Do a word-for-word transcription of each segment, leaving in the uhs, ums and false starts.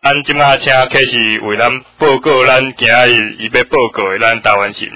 咱即马请开始为咱报告咱今日伊要报告的咱台湾行。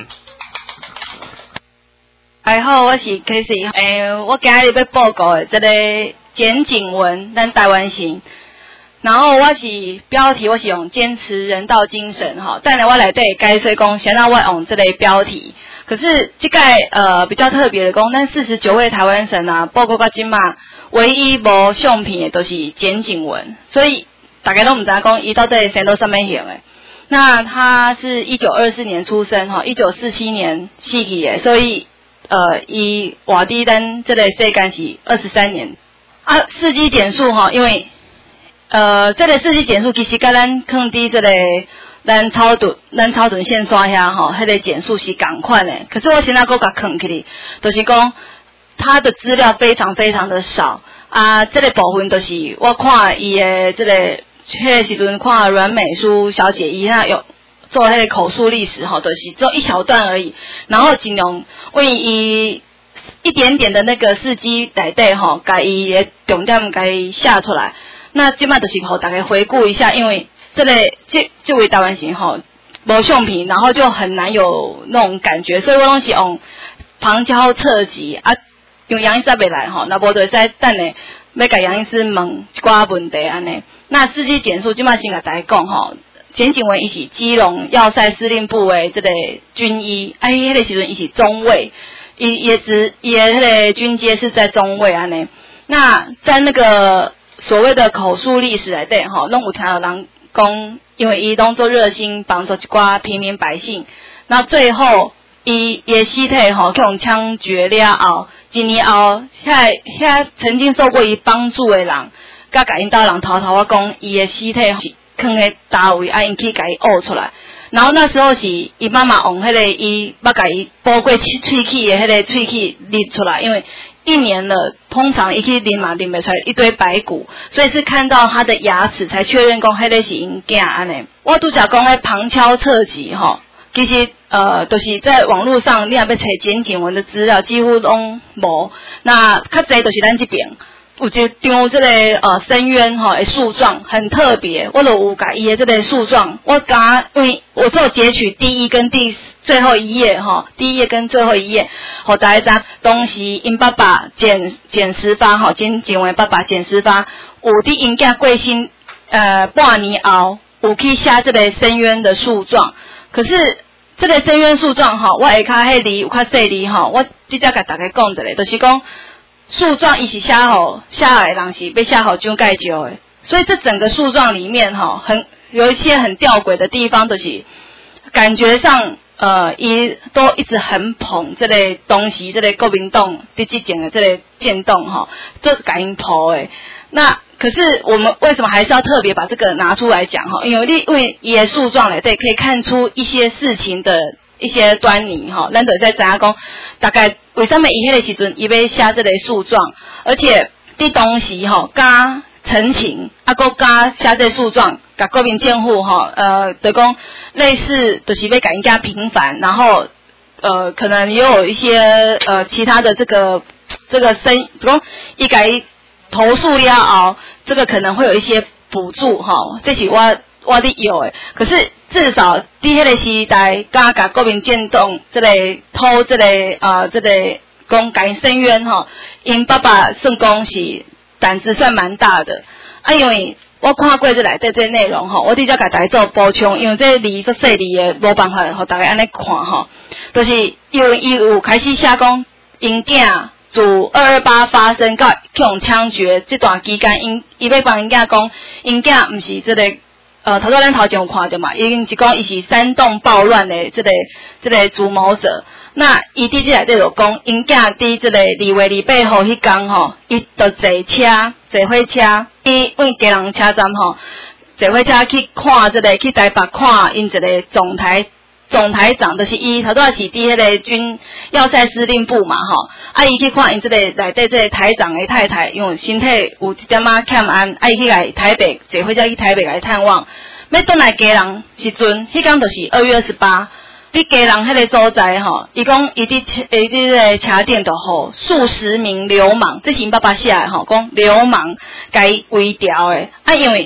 哎好，我是 Casey， 诶、欸，我今日要报告的这个简景文，咱台湾行。然后我是标题，我是用坚持人道精神哈。等下我内底解说讲，先让我用这个标题。可是这个呃比较特别的讲，咱四十九位台湾省啊，报告到今嘛，唯一无相片的都是简景文，所以大家都唔知讲伊到底生到什么型的。那他是一九二四年出生哈，一九四七年死去的，所以呃伊活伫咱这个世间是二十三年啊。世纪简述哈，因为呃，这个世纪简述其实甲咱放伫这个咱草屯咱草屯线刷遐吼，迄个简述是共款的。可是我现在搁甲放起哩，就是讲他的资料非常非常的少啊。这个部分就是我看伊的这个迄个时阵看阮美淑小姐伊那有做迄个口述历史吼，就是只有一小段而已，然后尽量为伊一点点的那个事迹内底吼，甲伊的重点甲伊写出来。那即摆就是互大家回顾一下，因为这个这这位台湾行吼无相片，然后就很难有那种感觉，所以我拢是用旁敲侧击啊，用杨医师袂来吼，那无就使等下要甲杨医师问一寡问题安尼。那事迹简述即摆先甲大家讲吼，简景文伊是基隆要塞司令部的这个军医，啊，迄个时阵伊是中尉，伊也是伊的迄个军阶是在中尉安尼。那在那个所谓的口述历史内底吼，拢有听到人讲，因为伊拢做热心帮助一寡平民百姓，那最后伊伊的尸体吼去用枪决了后，一年后，遐遐曾经受过伊帮助的人，甲甲因兜人偷偷啊讲，伊的尸体是囥喺倒位，啊因去甲伊挖出来。然后那时候是伊妈妈用迄个伊要甲伊剥过喙齿的迄个喙齿拎出来，因为一年了，通常一去拎嘛拎不出来一堆白骨，所以是看到他的牙齿才确认讲迄个是因囝安尼。我拄则讲迄旁敲侧击吼，其实呃，就是在网络上你若要找简景文的资料，几乎拢无。那较侪就是咱这边有一张这个呃深渊吼的树状很特别，我就有甲伊的这个树状，我甲因为我做截取第一跟第最后一页哈，第一页跟最后一页，互大家知当时因爸爸简简时发吼，简景文爸爸简时发有伫因囝过身呃半年后，有去写这个深渊的树状，可是这个深渊树状吼，我下骹迄字有较细字吼，我直接甲大家讲一下，就是讲。树状伊是写好，写的人是被写好蒋介石的，所以这整个树状里面哈，很有一些很吊诡的地方，就是感觉上呃，伊都一直很捧这类东西，这类国民党第几件的这类建动哈，这是感应头诶。那可是我们为什么还是要特别把这个拿出来讲哈？因为因为伊的树状来对，可以看出一些事情的。一些端倪哈，咱就在知影讲，大概为什么伊迄个时阵伊要写这个诉状，而且伫当时吼加陈情，啊，搁加写这个诉状，甲国民政府吼，呃，就讲类似就是要甲人家平反，然后呃，可能也有一些呃其他的这个这个声，讲伊甲伊投诉了后，这个可能会有一些补助哈，这是我。我伫有诶，可是至少伫迄个时代，甲甲国民建党这个偷这个呃这个讲甲因申冤吼，因爸爸算讲是胆子算蛮大的，啊，因为我看过这内底这内容吼，我直接甲大家做补充，因为这字做细字诶，无办法互大家安尼看吼，就是因为伊有开始写讲因囝自二二八发生到去用枪决这段期间，因伊要帮因囝讲，因囝毋是这个。呃，头先咱头前有看到嘛，伊是讲伊是煽动暴乱的这个这个主谋者。那伊伫即内底就讲，因囝伫这个二月二八号迄天吼，伊就坐车坐火车，伊往基隆车站吼，坐火车去看这个去台北看因一个总台总台长，就是伊头拄仔是伫迄个军要塞司令部嘛吼，啊伊去看因这个内底这个台长的太太，因为身体有一点仔欠安，啊伊去来台北坐火车去台北来探望，要转来基隆时阵，迄天就是二月二十八，伫基隆迄个所在吼，伊讲伊伫伊伫个车店就互数十名流氓，这是因爸爸写的吼，讲流氓甲伊围条的，啊因为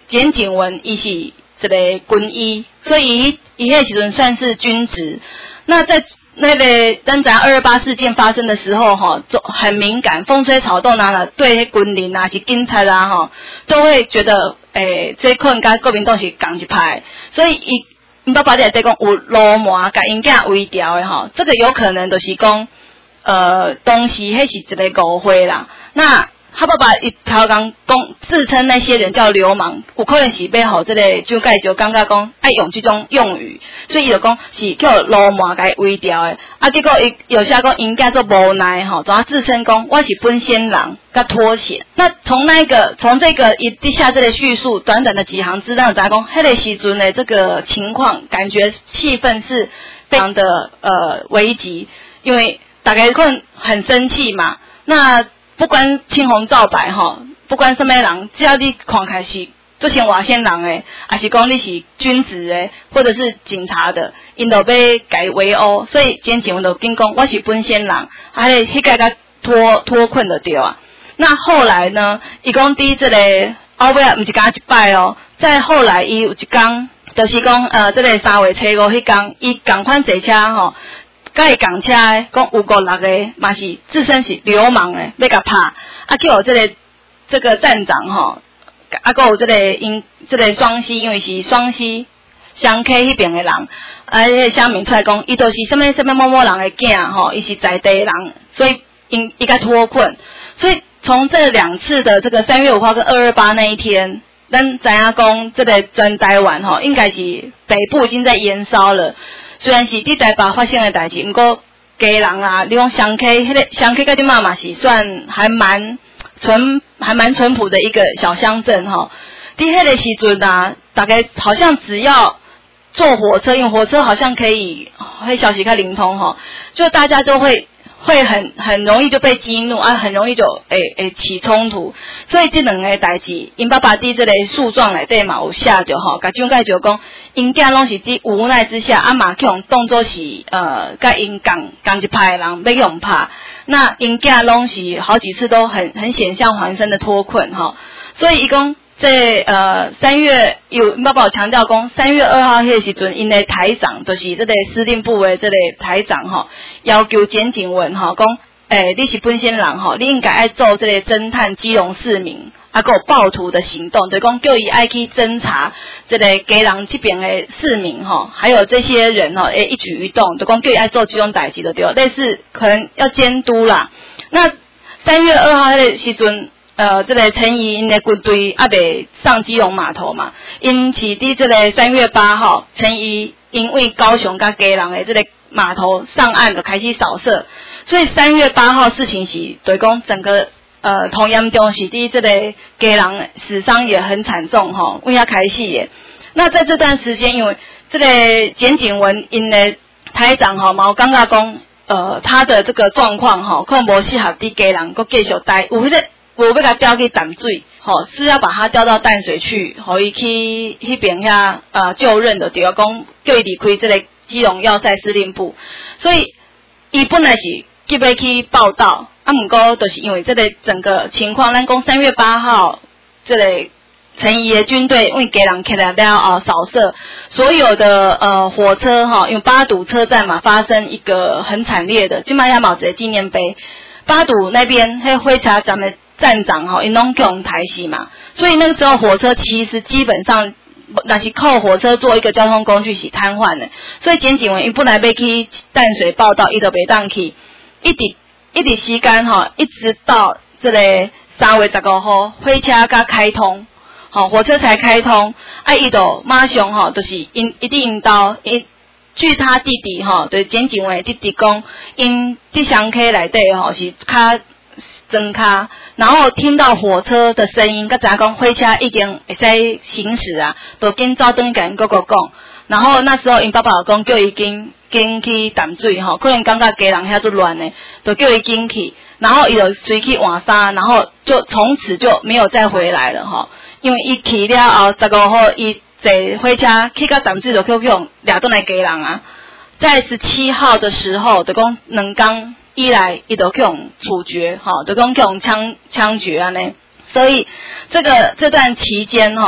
简景文伊是一个军医，所以伊伊迄时阵算是军职。那在那个咱咱二二八事件发生的时候，哈，就很敏感，风吹草动啊，对军人啊是警察啊，哈，都会觉得，诶、欸，这可能跟国民党是同一派，所以伊因爸爸在在讲有罗麻，甲因囝围调的哈，这个有可能就是讲，呃，当时迄是一个误会啦，那。他爸爸一条讲讲自称那些人叫流氓，有可能是要互这个蒋介石感觉讲爱用这种用语，所以伊就讲是叫流氓甲伊围调的。啊，结果伊有下讲因囝做无奈吼，总啊自称讲我是本县人，甲脱险。那从那个从这个一地下这个叙述，短短的几行字，让大家讲，迄个时阵的这个情况，感觉气氛是非常的呃危急，因为大家可能很生气嘛，那。不管青红皂白吼，不管什么人，只要你看开是做先外县人诶，还是讲你是军职诶，或者是警察的，因就要改围殴，所以简景文就跟讲我是本县人，啊，迄个甲脱脱困就对啊。那后来呢，伊讲伫这个后尾毋是讲一摆哦，再后来伊有一天，就是讲呃，这个三月初五迄天，伊共款坐车吼。甲伊共车诶，讲有五六个，嘛是自称是流氓诶，要甲拍，啊叫这个这个站长吼，啊个有这个因这个双溪，因为是双溪湘溪迄边诶人，啊迄个乡民出来讲，伊都是什么什么某某人诶囝吼，伊是在地人，所以因伊甲脱困，所以从这两次的这个三月五号跟二二八那一天，咱知影讲这个全台湾吼，应该是北部已经在延烧了。虽然是伫台北发生的代志，不过家人啊，你讲湘溪，迄个湘溪甲即嘛嘛是算还蛮淳还蛮淳朴的一个小乡镇吼。伫迄个时阵啊，大概好像只要坐火车，因为火车好像可以会消息较灵通吼，就大家就会会很很容易就被激怒啊，很容易就诶诶起冲突。所以这两个代志，因爸爸伫这个诉状内底嘛有写着吼，甲蒋介石讲。因囝拢是伫无奈之下，啊嘛去用当作是呃，甲因共共一派的人要用拍，那因囝拢是好几次都很很险象环生的脱困哈，所以伊讲这呃三月有爸爸有强调讲三月二号迄个时阵，因的台长就是这个司令部的这个台长吼，要求简景文吼讲，诶、欸、你是本县人吼，你应该爱做这个侦探基隆市民。啊，还有暴徒的行动，就讲叫伊爱去侦查这个家人这边的市民吼，还有这些人吼诶一举一动，就讲叫伊爱做这种代志就对了，类似可能要监督啦。那三月二号迄个时阵，呃，这个陈仪因的军队啊未上基隆码头嘛，因是伫这个三月八号，陈仪因为高雄甲家人的这个码头上岸就开始扫射，所以三月八号事情是对讲整个。呃，同严重是伫这个家人死伤也很惨重吼，为遐开始的。那在这段时间，因为这个简景文因的台长吼，嘛有感觉讲，呃，他的这个状况吼，可能无适合伫家人，佮继续待，有迄、那个有要甲调去淡水，吼，是要把他调到淡水去，互伊去迄边遐呃就任的，对啊，讲叫伊离开这个基隆要塞司令部，所以伊本来是急要去报道。啊，毋过就是因为这个整个情况，咱讲三月八号，这个陈仪的军队因为家人起来了后扫射，所有的呃火车哈，因为八堵车站嘛发生一个很惨烈的，金马亚毛子的纪念碑，八堵那边迄灰茶站的站长哈，因拢用台戏嘛，所以那个时候火车其实基本上。那是靠火车做一个交通工具是瘫痪的，所以简景文伊本来要去淡水报道，伊就袂当去，一直。一直时间吼，一直到这个三月十五号，火车甲开通，吼火车才开通，啊，伊就马上吼，就是因一定引导，因据他弟弟吼，就是简景文弟弟讲，因伫乡溪内底吼是较增卡，然后听到火车的声音，甲知影讲火车已经会使行驶啊，就紧走转甲因哥哥讲。然后那时候因爸爸讲叫伊紧紧去淡水吼，可能感觉家人遐都乱呢，就叫伊紧去，然后伊就随去换衫，然后就从此就没有再回来了吼。因为伊去了后十五号，伊坐火车去到淡水就去用掠倒来家人啊。在十七号的时候，就讲两天以来，伊就去用处决吼，就讲去用枪枪决安尼。所以这个这段期间吼。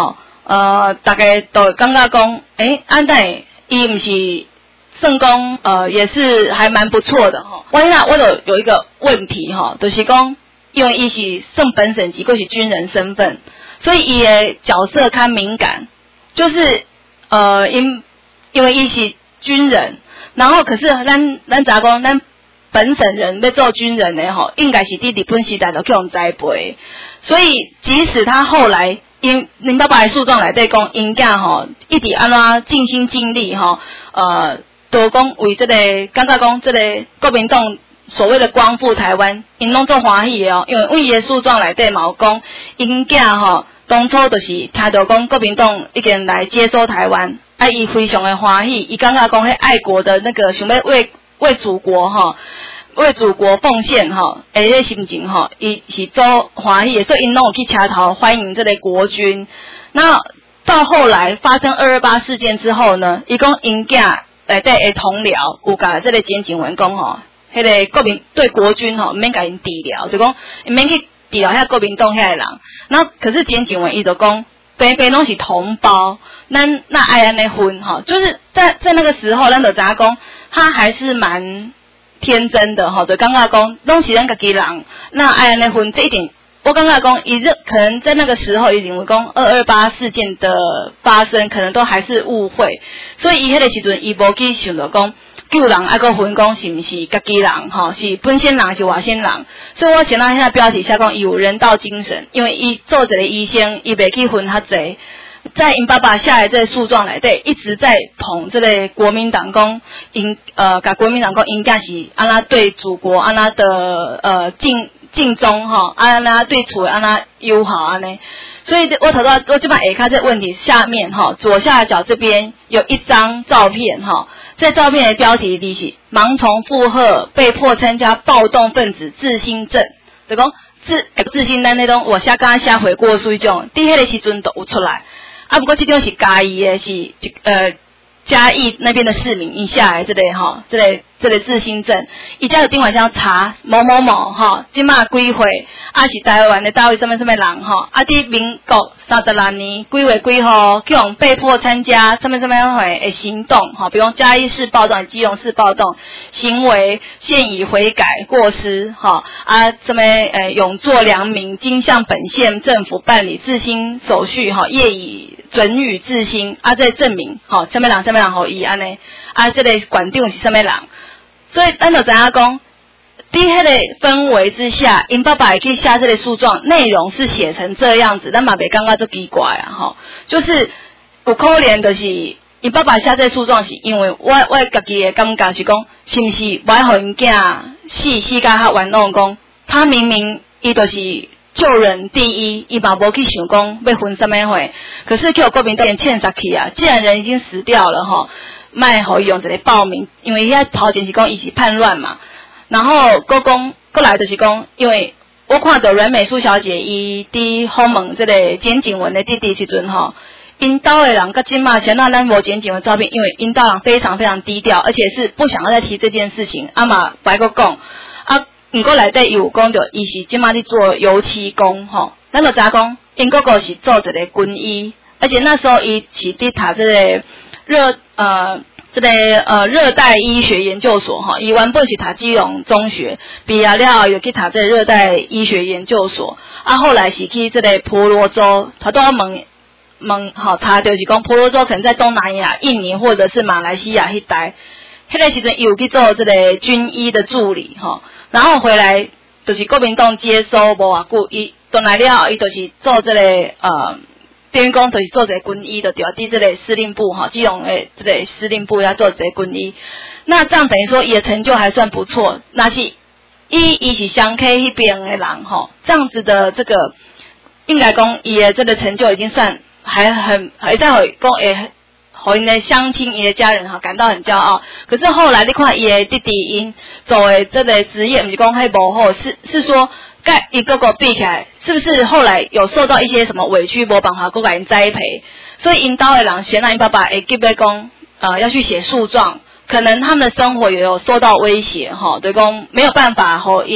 呃，大家都感觉讲，诶，安奈伊毋是算讲，呃，也是还蛮不错的吼。我那我有有一个问题吼，就是讲，因为伊是算本省级，或是军人身份，所以伊的角色较敏感，就是呃，因因为伊是军人，然后可是咱咱咋讲，咱本省人要做军人的吼，应该是伫日本时代就去用栽培，所以即使他后来。因林爸爸的诉状内底讲，因囝吼一直安怎尽心尽力吼，呃，都讲为这个感觉讲这个国民党所谓的光复台湾，因拢做欢喜的哦，因为为伊的诉状内底嘛有讲，因囝吼当初就是听到讲国民党已经来接收台湾，啊，伊非常的欢喜，伊感觉讲迄爱国的那个想要为为祖国吼。为祖国奉献哈，诶，迄心情哈，伊是做欢喜的，所以因拢有去车头欢迎这个国军。那到后来发生二二八事件之后呢，伊讲因囝内底的同僚有甲这个简景文讲吼，迄个国民对国军吼，毋免甲因治疗，就讲毋免去治疗遐国民党遐个人。那可是简景文伊就讲，北北拢是同胞，咱那爱安尼分哈，就是在在那个时候，咱就知影讲，他还是蛮。天真的吼，就感觉讲，拢是咱家己人，那爱安尼分，这一点，我感觉讲，伊这可能在那个时候，伊认为讲二二八事件的发生，可能都还是误会，所以伊迄个时阵，伊无去想到讲，救人爱个分讲是毋是家己人吼，是本县人是外县人，所以我先拿遐标题写讲，伊有人道精神，因为伊做一个医生，伊袂去分较济。在因爸爸下来这个诉状内底，一直在捧这个国民党讲，因呃，甲国民党讲应该是安那对祖国安那的呃尽尽忠哈，安那对厝安那友好安尼。所以我头到我这边下骹这问题下面哈，左下角这边有一张照片哈，在照片的标题里是盲从附和被迫参加暴动分子自新症，就讲自自新咱那种我写刚写回过书种，伫迄个时阵都有出来。啊，不过这种是嘉义的，是呃嘉义那边的市民一下来这类哈，这类这类自新镇，伊家有顶晚上查某某某哈，即马几岁，啊是台湾的单位什么什么人哈，啊伫民国三十六年几月几号，去用被迫参加什么什么样的行动哈，比如嘉义市暴动、基隆市暴动，行为现已悔改过失哈，啊什么呃永作良民，经向本县政府办理自新手续哈，业已准予自新，啊再证明哈，什么人什么人互伊安尼，啊这个馆长是什么人？所以咱就知影讲，伫迄个氛围之下，因爸爸也去下这个诉状，内容是写成这样子，咱嘛袂感觉足奇怪啊吼，就是有可能就是因爸爸下这个诉状是因为我我家己的感觉是讲，是毋是我互因囝死死甲较冤枉讲，他明明伊就是救人第一，伊嘛无去想讲要分什么货，可是叫国民党欠杀去啊，既然人已经死掉了吼。卖互伊用一个报名，因为遐头前是讲伊是叛乱嘛，然后国讲过来就是讲，因为我看到阮美淑小姐伊伫访问这个简景文的弟弟时阵吼，因兜的人甲即马现在咱无简景文照片，因为因兜人非常非常低调，而且是不想要再提这件事情，啊嘛白个讲，啊毋过内底有讲到伊是即马伫做油漆工吼，咱就知影讲因哥哥是做一个军医，而且那时候伊是伫读这个。热呃，这个呃热带医学研究所哈，伊原本是读基隆中学，毕业了后又去读这个热带医学研究所，啊后来是去这个婆罗洲，他都要问问好，他就是讲婆罗洲可能在东南亚、印尼或者是马来西亚迄带，迄个时阵有去做这个军医的助理哈，然后回来就是国民党接收无偌久，伊回来了后，伊就是做这个呃。等于讲就是做一个军医的，对啊，伫这个司令部哈，基隆诶这个司令部要做一个军医，那这样等于说伊的成就还算不错。那是伊伊是湘 K 迄边的人吼，这样子的这个应该讲伊的这个成就已经算还很还在互讲诶，互因的乡亲伊的家人哈感到很骄傲。可是后来你看伊的弟弟因做的这个职业，毋是讲迄无好，是是说。甲一个个比起来，是不是后来有受到一些什么委屈，无办法搁甲因栽培？所以因兜的人，显然因爸爸会急要讲，呃，要去写诉状，可能他们的生活也有受到威胁，哈，对讲没有办法和因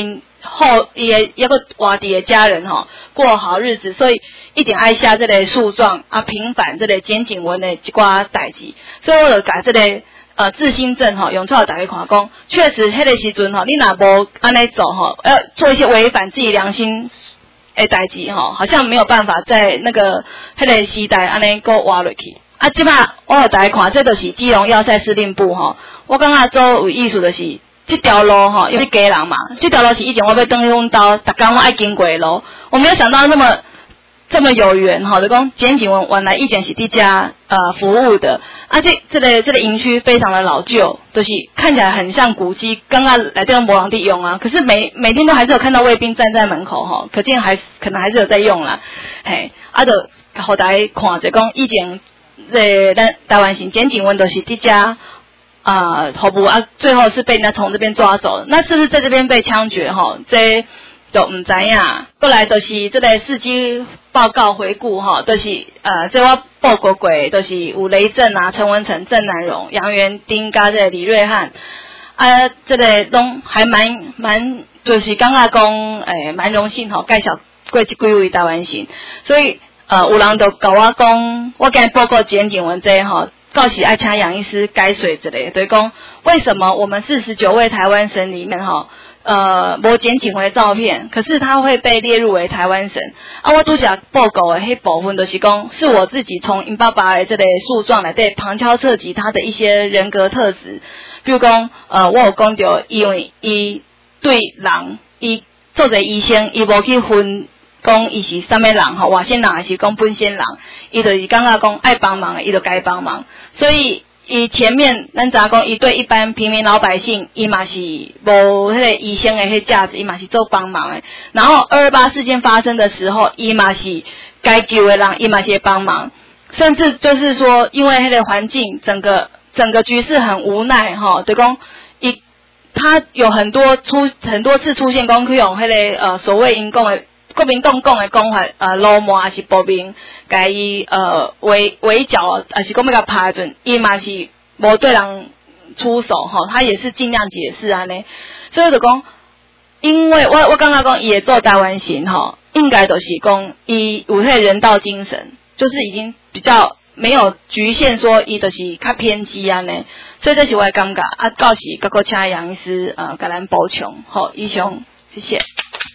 后也一个外地的家人吼过好日子，所以一定爱写这个诉状啊，平反这个简景文的一寡代志，所以我就把这个呃自新症吼用出来大家看讲，确实迄个时阵吼，你若无安尼做吼，要做一些违反自己良心的代志吼，好像没有办法在那个迄个时代安尼搁活落去。啊，即摆我互大家看，这就是基隆要塞司令部吼，我感觉做有意思就是。这条路哈，因为家人嘛，这条路是以前我要登去阮兜，逐工我爱经过的路。我没有想到那么这么有缘哈，就讲简景文原来以前是伫家呃服务的，啊这这个这个营区非常的老旧，就是看起来很像古迹，刚刚来这个无人地用啊，可是每每天都还是有看到卫兵站在门口哈，可见还可能还是有在用啦，嘿，啊就互大家看者讲以前这咱台湾省简景文都是伫家。啊，头部啊，最后是被人家从这边抓走了，那是不是在这边被枪决哈？这都唔知影。过来就是这个司机报告回顾哈，都、就是呃，这我报告过，都、就是有雷震啊、陈文成、郑南荣、杨元丁加这个李瑞汉，啊，这个拢还蛮蛮，就是感觉讲诶，蛮荣幸吼，介绍过这几位台湾省，所以呃，有人就甲我讲，我今日报告简景文这吼。告喜爱请杨医师改水之类，对讲为什么我们四十九位台湾省里面哈，呃，无简景为照片，可是他会被列入为台湾省啊？我拄则报告的迄部分就是讲，是我自己从因爸爸的这个诉状来对旁敲侧击他的一些人格特质，比如讲呃，我有讲到因为伊对人，伊做者医生，伊无去分。讲伊是啥物人吼，外县人还是讲本县人，伊就是感觉讲爱帮忙的，伊就该帮忙。所以伊前面咱知影讲，伊对一般平民老百姓，伊嘛是无迄个医生的迄价值，伊嘛是做帮忙的。然后二二八事件发生的时候，伊嘛是该救的人，伊嘛是会帮忙。甚至就是说，因为迄个环境，整个整个局势很无奈吼，就讲伊他有很多出很多次出现讲去用迄个呃所谓因讲的。国民党讲的讲法，呃，罗马还是暴民，甲伊呃围围剿，还是讲要甲拍阵，伊嘛是无对人出手吼，他也是尽量解释安尼。所以就讲，因为我我刚刚讲伊也做台湾省吼，应该都是讲伊有迄个人道精神，就是已经比较没有局限说伊就是较偏激安尼。所以这是我的感觉啊，到时各个请杨医师呃甲咱补充，好，以上谢谢。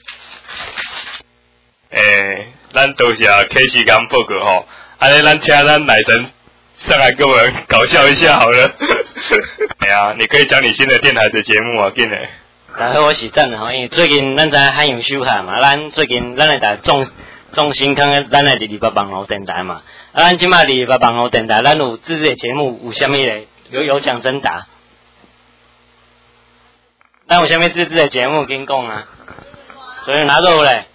诶、欸，咱多谢K时间报告吼，安尼咱请咱乃神上来跟我们搞笑一下好了。哎呀，你可以讲你新的电台的节目啊，紧嘞。 大家好，我是郑吼，因为最近咱在海洋休下嘛，咱最近咱来台重重新看咱的二二八网络电台嘛，啊，咱即马二二八网络电台，咱有自己的节目有虾米嘞？有有奖征答。咱有虾米自制的节目跟讲啊？所以哪个有嘞？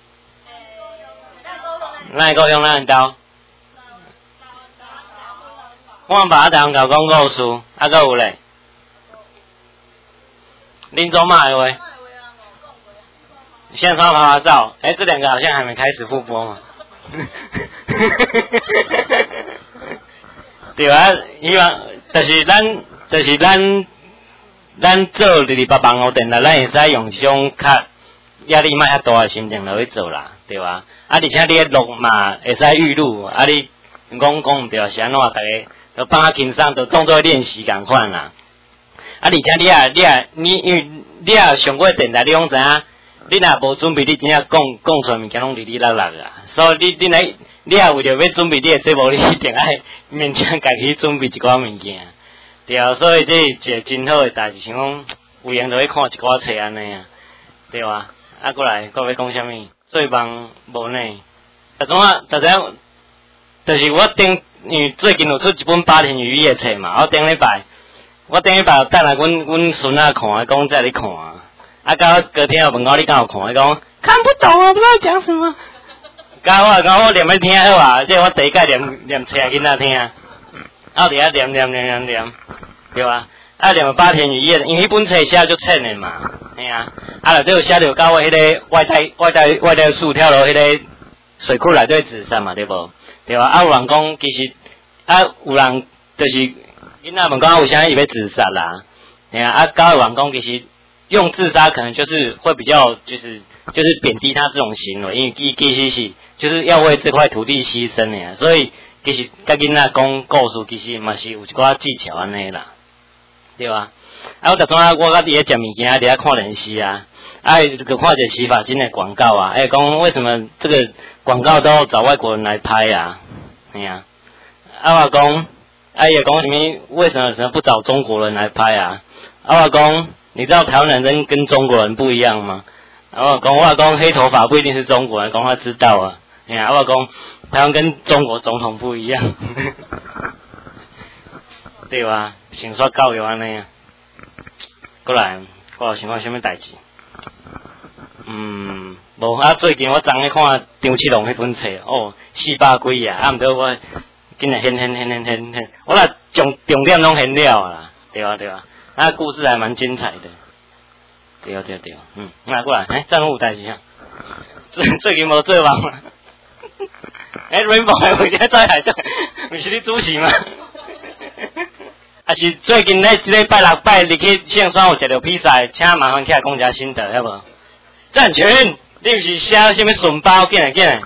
咱会讲咱兜，我把台湾搞讲故事，啊，搁有咧，林州骂的话，现场拍拍照，哎、欸，这两个好像还没开始复播嘛，对啊，希望就是咱，就是咱，咱做二二八网络电台，咱会使用这种较压力莫遐大的心情来去做啦，对吧？啊，而且你录嘛会使预录，啊你讲讲毋对是安怎，大家都放较轻松，都当做练习共款啦。啊，而且你啊，你啊，你因为你啊上过电台，你拢知影，你若无准备，你真正讲讲出来物件拢哩哩啦啦啊。所以你你来，你啊为着要准备你的节目，你一定爱勉强家己准备一寡物件，对啊。所以这是一个真好的代志，像讲有闲就去看一寡册安尼啊，对吧？啊，过来，各位讲啥物？最忙无呢？逐种啊，逐个就是我顶，因为最近有出一本八田雨衣的册嘛，我顶礼拜，我顶礼拜等来阮阮孙仔看，讲在咧看，啊，到隔天我问我你敢有看？伊讲看不懂啊，不知道讲什么。甲我讲我念要听好啊，即我第一届念念册囡仔听，啊，伫遐念念念念念，对吧？啊，念八田雨衣的，因为迄本册写足浅的嘛。嘿啊，啊内底有写着到我迄个外带外带外带树跳落迄个水库内底自杀嘛，对无？对吧？啊有人讲其实啊有人就是囡仔问讲为啥伊要自杀啦？嘿啊，啊到有人讲其实用自杀可能就是会比较就是就是贬低他这种行为，因为伊其实是就是要为这块土地牺牲的呀，所以其实甲囡仔讲故事其实嘛是有一寡技巧安尼啦，对吧？啊，我逐阵啊，我甲伫咧食物件，伫咧看电视啊，啊，就看一个洗发精的广告啊，哎，讲为什么这个广告都找外国人来拍啊？哎呀、啊，啊我讲，啊也讲什么？为什么什么不找中国人来拍啊？啊我讲，你知道台湾人跟跟中国人不一样吗？啊我讲，我讲黑头发不一定是中国人，讲他知道啊。哎呀、啊，我讲台湾跟中国总统不一样，对吧？先说教育安尼啊。过来，我有想看什么代志？嗯，无啊！最近我昨日看张七龙迄本册，哦，四百几啊！啊，毋过我今日现现现现现现，我若重重点拢现了啦，对啊对啊，啊，故事还蛮精彩的，对啊对啊对啊，嗯，那过来，哎，战有代志啊？最最近无做梦嘛？哎 ，Rainbow 有在在海上，不是你主席吗？啊是最近咧，即个拜六拜入去象山有食着披萨，请麻烦起来讲一下心得，好无？赞群，你毋是写什么笋包，见来见来。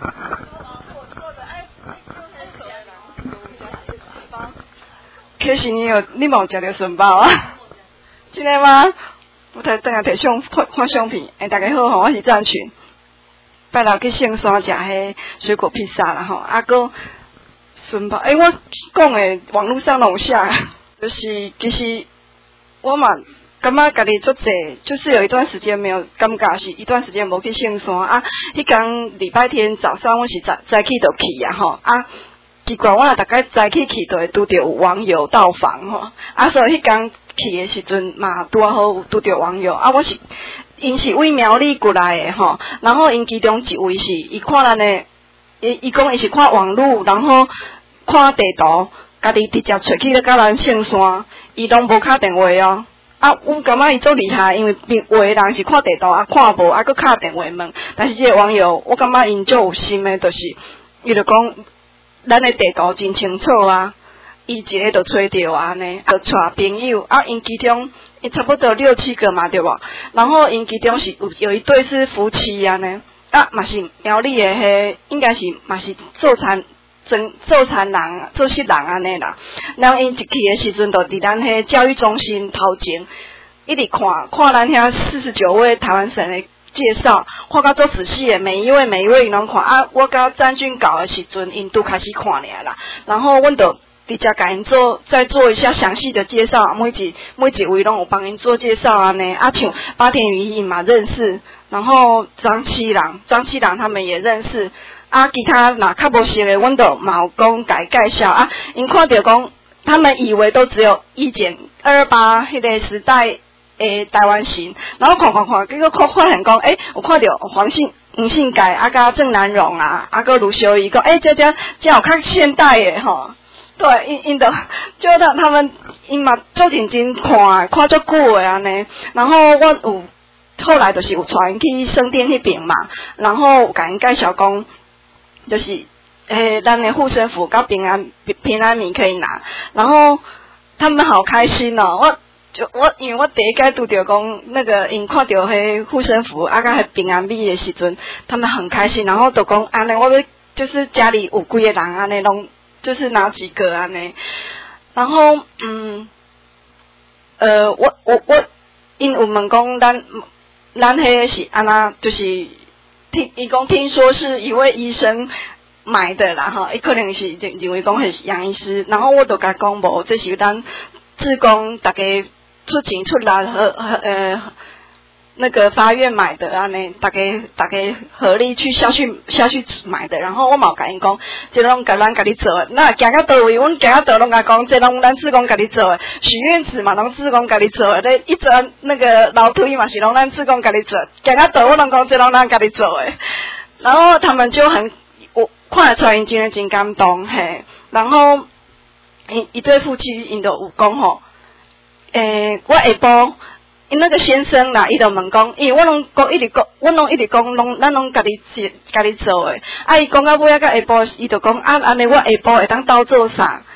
可是你有你冇食着笋包啊？真的吗？我睇等下摕相看看相片，诶，大家好吼，我是赞群。拜六去象山食迄水果披萨啦吼，啊个笋包，诶，我讲诶网络上拢有写。就是其实我嘛感觉家己足济，就是有一段时间没有感觉是一段时间无去象山啊。迄天礼拜天早上我是早早起就去啊吼啊，奇怪我若大概早起去就会拄着有网友到访吼啊，所以迄天去的时阵嘛拄啊好有拄着网友啊，我是因是为苗栗过来的吼，然后因其中一位是伊看咱的，伊伊讲伊是看网络，然后看地图。家己直接找去咧，甲咱象山，伊拢无敲电话哦。啊，我感觉伊足厉害，因为有的人是看地图啊，看无啊，佮敲电话问。但是这个网友，我感觉因足有心的，就是伊就讲，咱的地图真清楚啊，伊一个就找着安尼，就带朋友啊，因其中因差不多六七个嘛，对无？然后因其中是有有一对是夫妻安尼，啊，嘛是苗栗的迄，应该是嘛是做餐。做做餐人、做食人安尼啦，然后因一去的时阵，就伫咱迄教育中心头前，一直看看咱遐四十九位台湾省的介绍，看甲足仔细的，每一位每一位因拢看啊。我甲詹俊搞的时阵，因都开始看尔啦。然后阮就直接甲因做再做一下详细的介绍，每一每一位拢有帮因做介绍安尼。啊，像八田雨衣嘛认识，然后张七郎、张七郎他们也认识。啊，其他若较无熟的，阮就嘛有讲甲伊介绍啊。因看到讲，他们以为都只有一减二八迄个时代诶台湾行，然后看看看，结果看发现讲，诶、欸，有看到黄信、黄信介啊，甲郑南榕啊，啊个卢修义讲，诶、欸，这这这有较现代诶吼。对，因因的就他他们因嘛做认真看，看足久诶安尼，然后我有后来就是有带因去圣殿迄边嘛，然后甲因介绍讲。就是诶，咱的护身符、甲平安平安米可以拿，然后他们好开心哦！我就我因为我第一届拄着讲那个因看到迄护身符啊，甲迄平安米的时阵，他们很开心，然后就讲安尼，我要就是家里有几个人安尼，拢就是哪几个安尼，然后嗯，呃，我我我因有问讲咱咱迄是安那就是。听，伊讲听说是一位医生买的啦，哈，伊可能是认认为讲是杨医师，然后我就甲讲无，这是咱志工大家出钱出力和呃那个法院买的安尼，大家大家合力去下去下去买的，然后我嘛甲因讲，这拢甲咱甲你做的，那行到倒位，阮行到倒拢甲讲，这拢咱志工甲你做的，许愿池嘛拢志工甲你做的，咧一转那个楼梯嘛是拢咱志工甲你做，行到倒我拢讲这拢咱甲你做的，然后他们就很我看得出来因真的真感动嘿，然后一一对夫妻因就有讲吼，诶、欸，我下晡。因那个先生啦，伊就问讲，因为我拢讲一直讲，我拢一直讲，拢咱拢家己做，家己做诶。啊，伊讲到尾啊，到下晡，伊就讲啊，安尼我下晡会当斗做啥？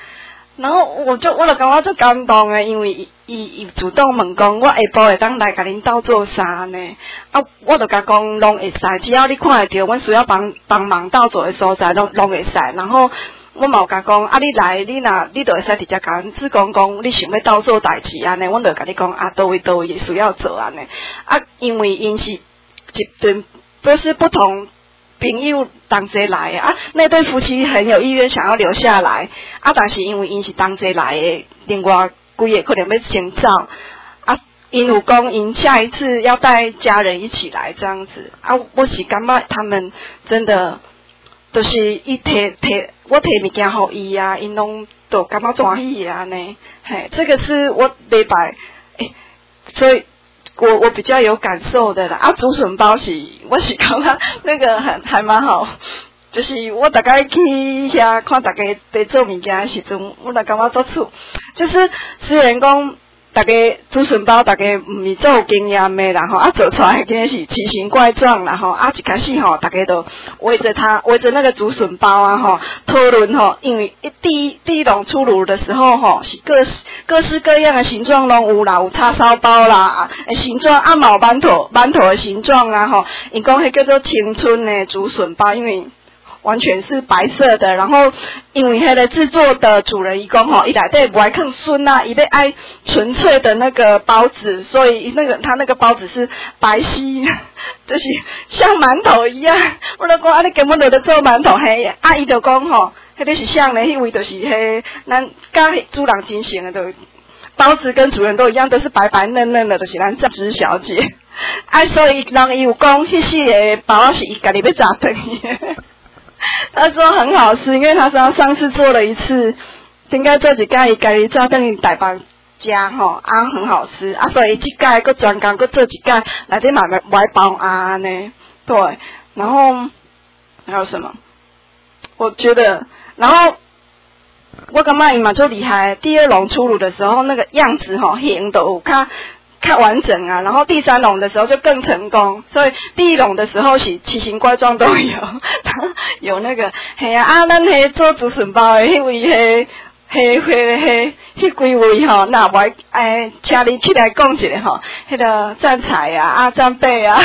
然后我就我就感觉足感动诶，因为伊伊伊主动问讲，我下晡会当来甲恁斗做啥呢？啊，我就甲讲拢会使，只要你看会到，阮需要帮帮忙斗做诶所在，拢拢会使。然后我嘛有甲讲，啊，你来，你若你就会使直接甲阮志讲讲，你想要斗做代志安尼，阮就甲你讲啊，倒位倒位需要做安尼。啊，因为因是一顿都是不同。朋友同齐来啊，那对夫妻很有意愿想要留下来啊，但是因为因是同齐来的，另外几个可能要先走啊，因有讲因下一次要带家人一起来这样子啊，我是感觉他们真的都、就是伊摕摕我摕物件互伊啊，因拢都感觉欢喜啊呢，嘿，这个是我礼拜诶，所以。我我比较有感受的啦，啊，竹笋包是，我是感觉那个很还蛮好，就是我大概去遐看大家在做物件的时阵，我就感觉做厝，就是虽然讲大家竹笋包大家唔是做有经验的啦吼，啊做出来真是奇形怪状啦吼，啊一开始吼大家都围着它围着那个竹笋包啊吼讨论吼，因为一第一第一笼出炉的时候吼是各各式各样的形状拢有啦，有叉烧包啦，诶形状啊嘛有馒头馒头的形状啊吼，因讲迄叫做青春的竹笋包，因为。完全是白色的，然后因为迄个制作的主人伊讲吼，伊内底不爱放笋啊，伊要爱纯粹的那个包子，所以那个他那个包子是白皙，就是像馒头一样。我就讲啊，你根本就在做馒头嘿，啊伊就讲吼，迄个是像咧，迄位就是迄咱甲主人真像的，就包子跟主人都一样，都是白白嫩嫩的，就是咱酱汁小姐。啊，所以人伊有讲，迄些个包是伊家己要炸断的。他说很好吃，因为他说他上次做了一次，应该这几盖伊家己炸等于台北家吼啊很好吃啊，所以这盖佮专工佮做一盖来底买买包啊呢，对，然后还有什么？我觉得，然后我感觉伊嘛就厉害，第二笼出炉的时候那个样子吼形都有较。看完整啊，然后第三笼的时候就更成功，所以第一笼的时候是奇形怪状都有，有那个嘿啊，啊咱迄做竹笋包的迄位迄迄迄迄迄几位吼，那我哎，请你起来讲一下吼，迄个站彩啊，啊站背啊，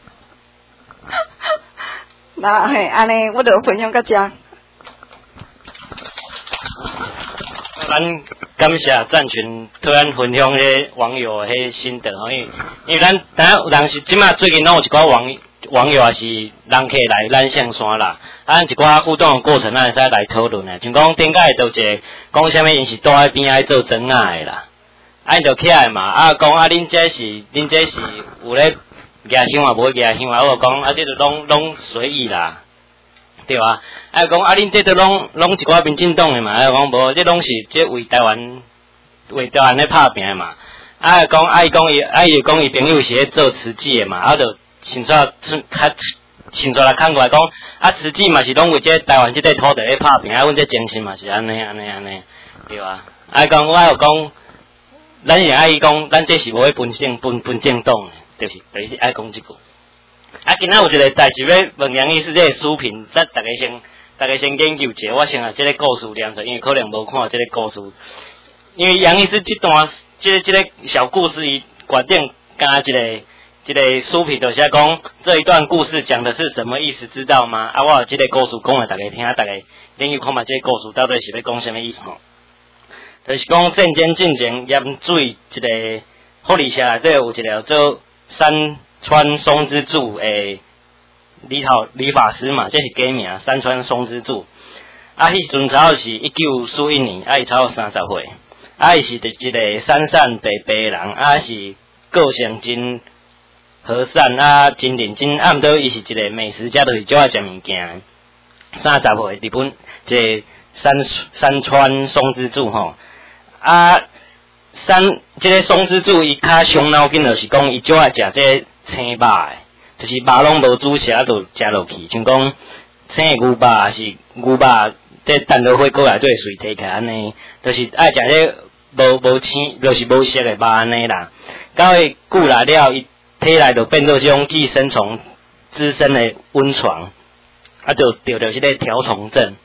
那嘿安尼，我就分享到这。 咱感谢赞群突然分享迄网友迄心得吼，因为因为咱等下有人是即马最近拢有一寡网网友也是人客来咱象山啦，啊，一寡互动的过程咱会使来讨论诶，像讲顶摆就一个讲啥物因是住喺边仔做真爱啦，啊，因就起来嘛，啊，讲啊，恁这是恁这是有咧举香啊，无举香啊，我讲啊，这就拢拢随意啦。对啊，啊讲啊，恁这都拢拢一寡民进党的嘛，啊讲无，这拢是这为台湾为台湾咧拍拼的嘛。啊讲啊伊讲伊啊伊讲伊朋友是咧做慈济的嘛，啊就先出较先出来看过来讲，啊慈济嘛是拢为这台湾这块土地咧拍拼，啊阮这精神嘛是安尼安尼安尼，对啊。啊讲我有讲，咱也爱伊讲，咱这是无咧分政分分政党的，就是就是爱讲即句。啊，今仔有一个代志要问杨医师，这个书评，咱大家先，大家先研究一下。我先啊，这个故事念出，因为可能无看这个故事。因为杨医师这段，这个、这个小故事，伊决定加一个一个书评，就是讲这一段故事讲的是什么意思，知道吗？啊，我有这个故事讲给大家听，大家研究看嘛，这个故事到底是要讲什么意思吼？就是讲战间进行盐水一个护理社内底有一个做山。川松之助诶，理头理发师嘛，这是假名，山川松之助。啊，迄时阵差不多是一九四一年，啊，伊差不多三十岁，啊，伊是一个山善白白的人，啊，是个性真和善，啊，真认真，啊，毋过伊是一个美食家，就是最爱食物件。三十岁，日本这个山山川松之助吼，啊，山这个松之助伊较伤脑筋，就是讲伊最爱食这个青肉诶，就是肉拢无煮熟就食落去，像讲青牛肉还是牛肉，这等落火锅内底水摕起来安尼，就是爱食这无无青，就是无熟诶肉安尼啦。到伊久来了，伊体内就变做这种寄生虫滋生诶温床，啊就得着即个条虫症。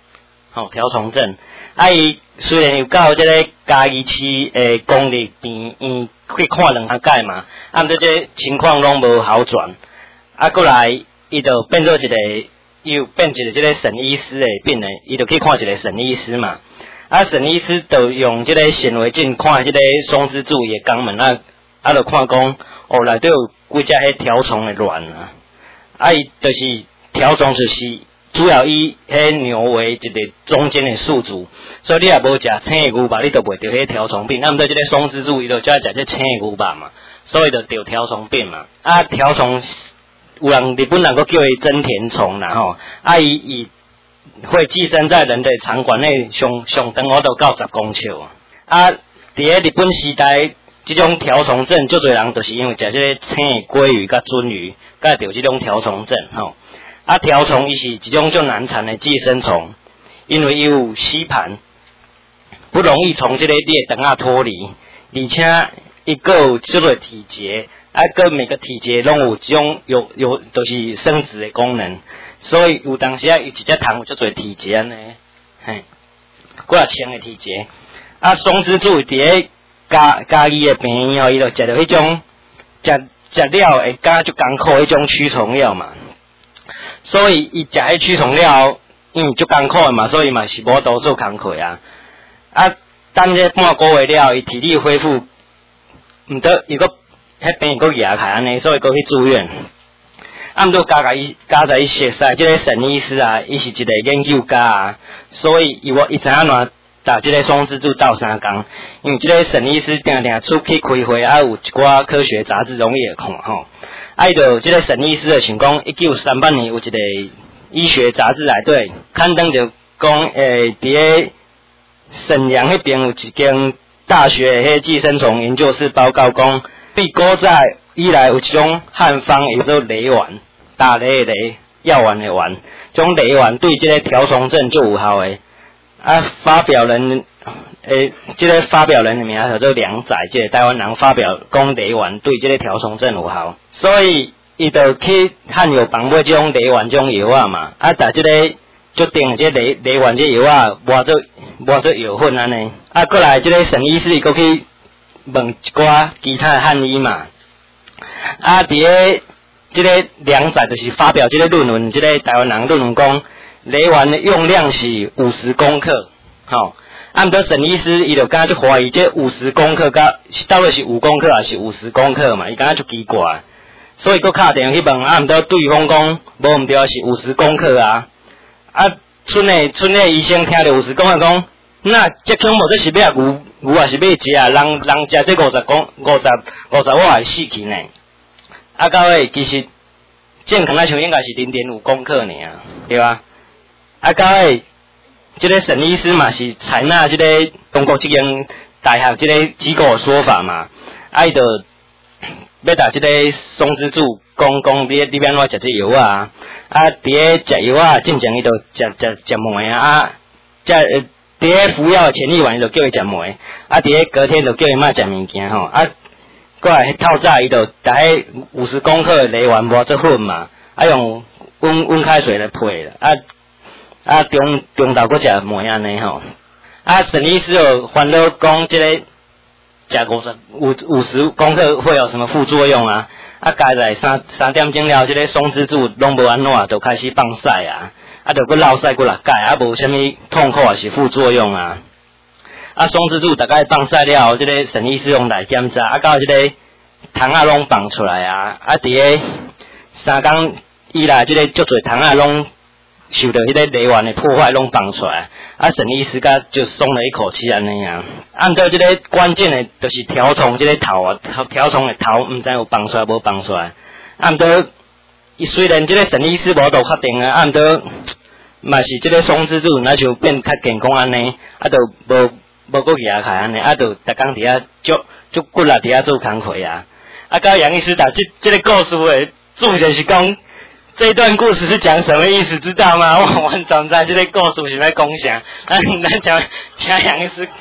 吼、哦、条虫症。啊，伊虽然有到即个嘉义市诶公立病院去看两下嘛，啊，毋过这情况拢无好转。啊，过来伊就变做一个，又变一个即个沈医师诶病人，伊就去看一个沈医师嘛。啊，沈医师就用即个显微镜看即个松枝柱诶肛门啊，啊，就看讲，哦，内底有几只迄条虫诶卵啊，啊，伊就是条虫就是主要以迄牛为一个中间诶宿主，所以你也无食青诶牛肉，你就袂着迄条虫病。啊，毋过即个松枝柱伊就只食这青诶牛肉嘛，所以就得条虫病嘛。啊，条虫有人日本人佫叫伊真田虫啦吼，啊，伊伊会寄生在人的肠管内，上上长我都到十公尺啊！伫咧日本时代，即种条虫症，足侪人就是因为食即个青的鲑鱼甲鳟鱼，甲着即种条虫症吼。啊，条虫伊是一种足难缠的寄生虫，因为伊有吸盘，不容易从即个你的肠仔脱离，而且伊佫有即个体节，啊，佫每个体节拢有即种有有就是生殖的功能。所以有当时啊，伊一只虫有足侪体节安尼，嘿，几啊千个体节。啊，松枝柱伫咧家家己的病院吼，伊就食着迄种食食了会感足艰苦迄种驱虫药嘛。所以伊食迄驱虫药，因为足艰苦的嘛，所以嘛是无多做工课啊。啊，等这半个月了，伊体力恢复，毋得伊个迄病个牙开安尼，所以个去住院。啊，毋过加甲伊加在伊熟悉，即个沈医师啊，伊是一个研究家啊，所以伊我伊知影哪打即个松枝柱斗相共，因为即个沈医师定定出去开会啊，有一寡科学杂志容易会看吼。啊，伊就即个沈医师就想讲，一九三八年有一个医学杂志内底刊登着讲，诶，伫咧沈阳迄边有一间大学迄寄生虫研究室报告讲，对古早以来有一种汉方叫做雷丸，打雷的雷，药丸的丸，这种雷丸对这个条虫症就有效的。啊，发表人诶，这个发表人的名叫做梁载，这个台湾人发表讲雷丸对这个条虫症有效，所以伊就去汉药房买这种雷丸这种药啊嘛，啊，把这个就定这雷雷丸这药啊，磨做磨做药粉安尼，啊，过来这个沈医师伊过去问一寡其他的汉医嘛。啊，伫咧即个梁载就是发表即个论文，即、这个台湾人论文讲，雷丸的用量是五十公克，吼。啊，毋过沈医师伊就敢就怀疑这五十公克甲到底是五公克还是五十公克嘛？伊敢就奇怪，所以佫敲电话去问，啊，毋过对方讲无毋对是五十公克啊。啊，村内村内医生听着五十公克讲，那这恐无这是要牛牛也是要食啊？人人食这五十公五十五十瓦会死去呢？啊，到尾其实健康来像应该是零点五公克尔，对吧？啊，到尾这个沈医师嘛是采纳这个中国这间大学这个机构的说法嘛，啊，伊就要打这个松枝柱讲讲你你要安怎食这药啊？啊，伫咧食药啊，进前伊就食食食糜啊，即伫咧服药的前一晚伊就叫伊食糜，啊，伫咧隔天就叫伊莫食物件吼啊。过来透早伊就打迄五十公克的雷丸磨做粉嘛，啊用温温开水来配啦，啊啊中中昼佫食糜安尼吼，啊沈医师有烦恼讲即个食五十五五十公克会有什么副作用啊？啊加在三三点钟了，即个松枝柱拢无安怎，就开始放屎啊，啊就佫落屎佫落钙，啊无啥物痛苦也是副作用啊。啊，松枝柱大概放晒了后，即、这个沈医师用来检查，啊，到即个虫仔拢放出来啊，啊，伫个三工以来，即、这个足侪虫仔拢受到迄个雷丸的破坏，拢放出来，啊，沈医师甲就松了一口气安尼啊。按照即个关键的，就是条虫即个头啊，条虫的头毋知有放出来无放出来，啊，毋过伊虽然即个沈医师无都确定啊，啊，毋过嘛是即个松枝柱，那就变较健康安尼，啊，就无。无佫牙开安尼，啊，就逐工伫遐足足骨力伫遐做工课啊。啊，到杨医师打这这个故事的重点是讲，这一段故事是讲什么意思，知道吗？我完全知这个故事是在讲啥。啊，咱讲请杨医师。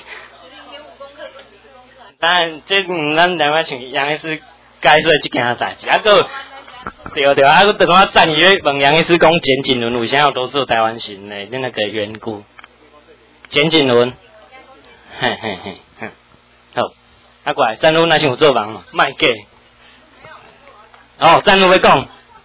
当然，这咱两位请杨医师解说这件代志，啊个对对，啊个等我赞伊问杨医师讲简锦纶为啥要都做台湾行的那个缘故。 简景文，嘿嘿嘿，嘿，好，啊过来，站路那是有做忙嘛，卖假。哦，站路要讲。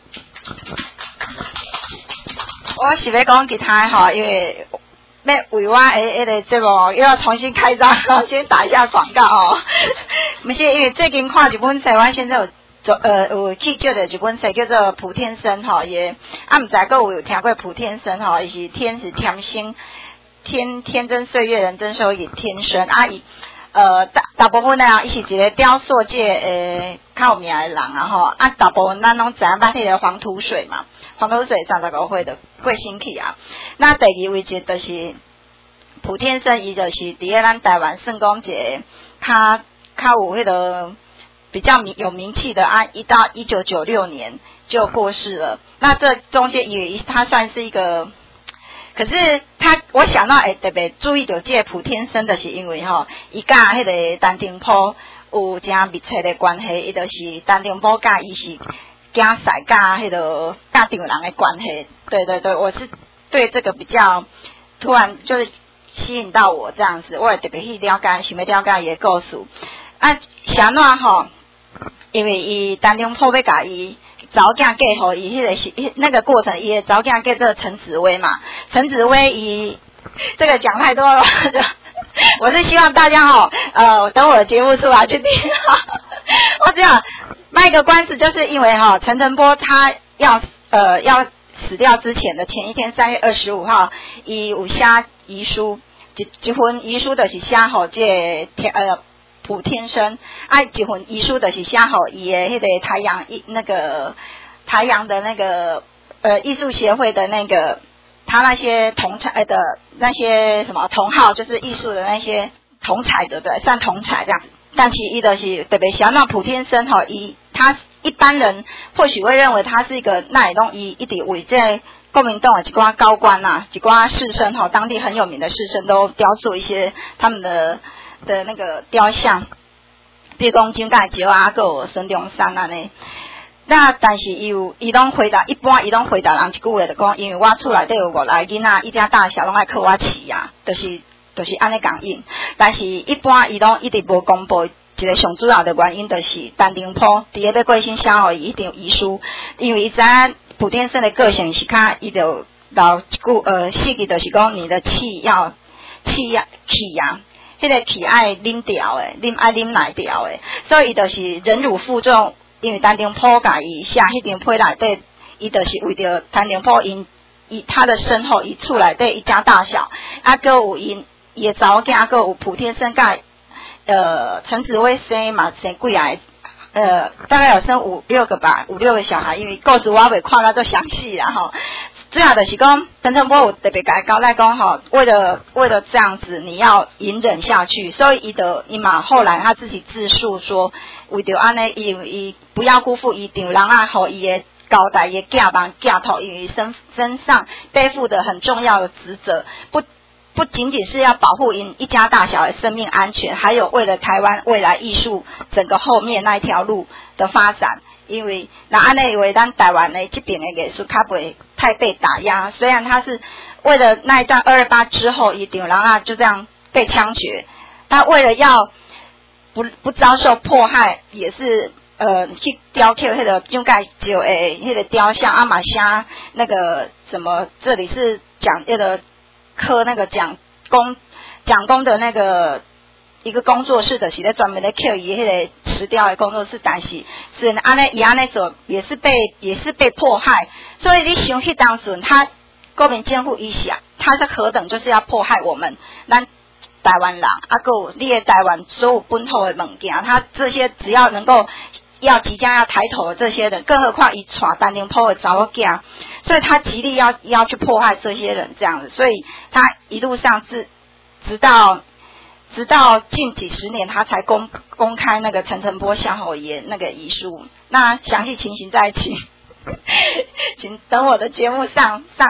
我是要讲其他吼，因为要为我诶迄个节目又要重新开张，先打一下广告哦。不是因为最近看一本书，我现在有做呃有去叫的一本书叫做《普天生》吼，也啊毋知各有有听过普天生吼，伊是天是天星，天天真岁月人真收益天生啊伊。呃，大大部分呢，伊是一个雕塑界诶较有名的人啊吼，啊大部分咱拢知影捌迄个黄土水嘛，黄土水三十五岁的过身去啊。那第二位就就是普天生，伊就是伫咧咱台湾算讲一个较较有迄个比较名有名气的啊，一到一九九六年就过世了。那这中间也他算是一个。可是他，我想到会特别注意到这个普天生，就是因为吼，伊甲迄个陈澄波有真密切的关系，伊就是陈澄波甲伊是囝婿甲迄个甲场人的关系。对对对，我是对这个比较突然就是吸引到我这样子，我也特别去了解，想要了解伊的故事。啊，啥怎吼？因为伊陈澄波要甲伊。早囝嫁互伊，迄个是那个过程，伊的早囝嫁这个陈紫薇嘛，陈紫薇伊这个讲太多了，我是希望大家哈、哦，呃，等我的节目出来去听哈。我只要卖个关子，就是因为哈、哦，陈澄波他要呃要死掉之前的前一天，三月二十五号，伊有写遗书，一一份遗书就是写吼这天呃。普天生，啊，一份遗书就是写好伊的迄个台阳艺那个台阳的那个呃艺术协会的那个他那些同彩的那些什么同好，就是艺术的那些同彩的对，算同彩这样。但其伊的是特别想那普天生吼，伊他一般人或许会认为他是一个那也拢伊一直为这国民党的一寡高官呐、啊，一寡士绅吼，当地很有名的士绅都雕塑一些他们的。的那个雕像，比如讲金盖石啊，还有孙中山安尼。那但是伊有伊拢回答，一般伊拢回答人一句话，就讲，因为我厝内底有五个囡仔，一家大小拢爱靠我饲啊，就是就是安尼讲应。但是一般伊拢一直无公布一个上主要的原因，就是陈澄波伫个要过身写互伊一定有遗书，因为伊知影普天生的个性是较伊就老一句呃，四句就是讲你的气要气呀气呀。迄个气爱啉掉诶，啉爱啉奶掉诶，所以伊就是忍辱负重。因为陈澄波甲伊写迄张批内底，伊就是为着陈澄波因伊他的身后，伊厝内底一家大小，啊，搁有因伊诶查某囝，搁有普天生甲呃陈紫薇生嘛生几个，呃，大概有生五六个吧，五六个小孩。因为故事我未看到都详细啦吼。最后就是讲，陈澄波有特别甲交代讲吼，为了为了这样子，你要隐忍下去。所以伊的伊嘛后来他自己自述说，为着安尼，因为伊不要辜负伊丈人啊，互伊的交代伊的寄望寄托，因为身身上背负的很重要的职责，不不仅仅是要保护因一家大小的生命安全，还有为了台湾未来艺术整个后面那一条路的发展。因为那安内以为咱台湾的这边的艺术较不会太被打压，虽然他是为了那一段二二八之后，一定然后就这样被枪决，他为了要不不遭受迫害，也是呃去雕刻那个金盖石诶那个雕像阿玛虾那个什么，这里是讲那个刻那个蒋公蒋公的那个。一个工作室的是在专门的 Q 伊迄个石雕的工作室，但是是安尼伊安尼做也是被也是被迫害，所以你想去当时他国民政府伊想，他是何等就是要迫害我们咱台湾人，啊个有你的台湾所有本土的物件，他这些只要能够要即将要抬头的这些人，更何况伊带陈澄波的查某囝，所以他极力要要去迫害这些人这样子，所以他一路上直直到。直到近几十年，他才公公开那个陈澄波向后爷那个遗书。那详细情形再请，请等我的节目上上。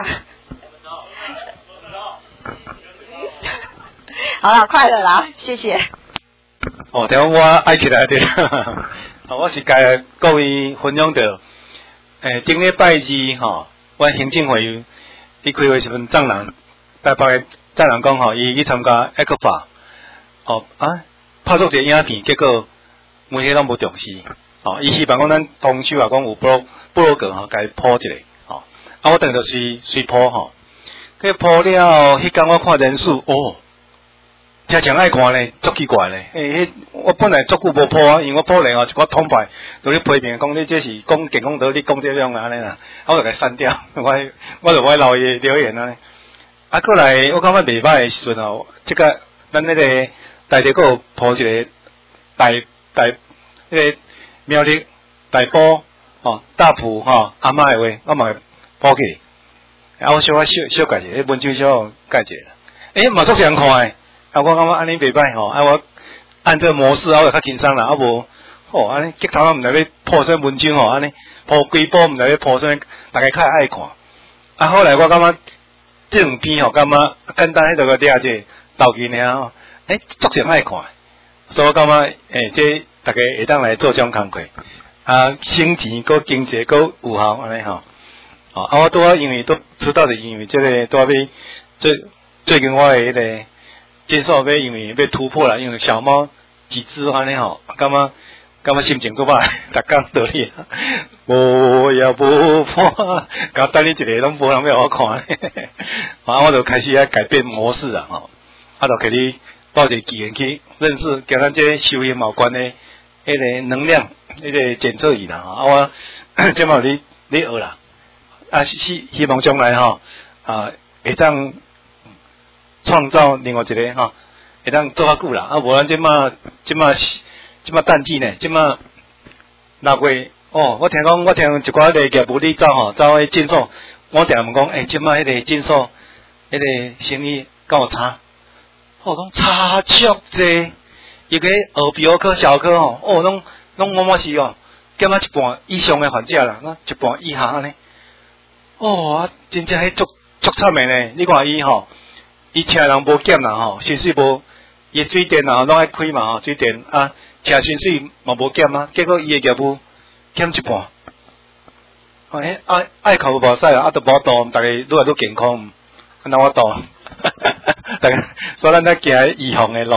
好了，快乐啦，谢谢。 哦，听我爱起来的，我是该各位分享到，诶，顶礼拜二吼，阮行政会议开会时阵，藏人台北的再人讲吼，伊去参加 A 克法，哦啊，拍做一个影片，结果媒体拢无重视，哦，伊希望讲咱同修啊，讲有布布洛格吼，甲伊铺一个，哦，啊，我等就是随铺吼，佮铺了，迄天我看人数，哦，真正爱看咧，足奇怪咧，诶、欸，我本来足久无铺啊，因为我铺咧吼，一个通牌，就咧批评讲你这是讲健康道，你讲这样安尼啦，我就甲删掉，我我就我留伊留言啊。啊，过来我感觉袂歹诶时阵吼，即个咱迄个内地佫有铺一个大大迄个苗栗大埔吼大埔吼阿嬷诶话，我嘛会补起。啊，我小可小小介者，迄文章小介者啦。诶，嘛足人看诶，啊，我感觉安尼袂歹吼，啊，我按这个模式啊，我就较轻松啦，啊无吼安尼吉头啊，毋知要铺啥文章吼，安尼铺几部毋知要铺啥，大家较爱看。啊，后来我感觉。这两篇吼，感觉简单迄个个了解投机尔吼，诶，足人爱看，所以我感觉诶，这大家会当来做这种工课，啊，省钱搁经济搁有效安尼吼，哦，啊，我拄啊因为都知道是因为这个拄啊要最最近我诶迄个接受要因为要突破啦，因为小猫几只安尼吼，感觉感觉心情搁歹，逐工倒哩，无也无破，甲等你一个拢无人要我看，啊，我就开始啊改变模式啊，吼，啊，就给你到一个机缘去认识，跟咱这修行有关的迄个能量，迄个检测仪啦，啊，我即嘛你你学啦，啊，希希望将来吼，啊，会当创造另外一个吼，会当做较久啦，啊，无咱即嘛即嘛。即马淡季呢，即马六月哦，我听讲，我听一寡个业务你走吼，走去诊所，我定问讲，诶、欸，即马迄个诊所，迄、那个生意敢有差？我讲差足济，一个耳鼻喉科、小科吼，哦，拢拢满满是哦，减啊一半以上的患者啦，那一半以下安尼。哦，啊，真正迄足足惨的呢，你看伊吼，伊请人无减啦吼，薪水无，伊水电啊拢爱开嘛吼，水电啊。车薪水嘛无减啊，结果伊诶业务减一半，哎爱爱考无无使啊，啊都无度，大家愈来愈健康，安那我度，大家所以咱咧行预防诶路，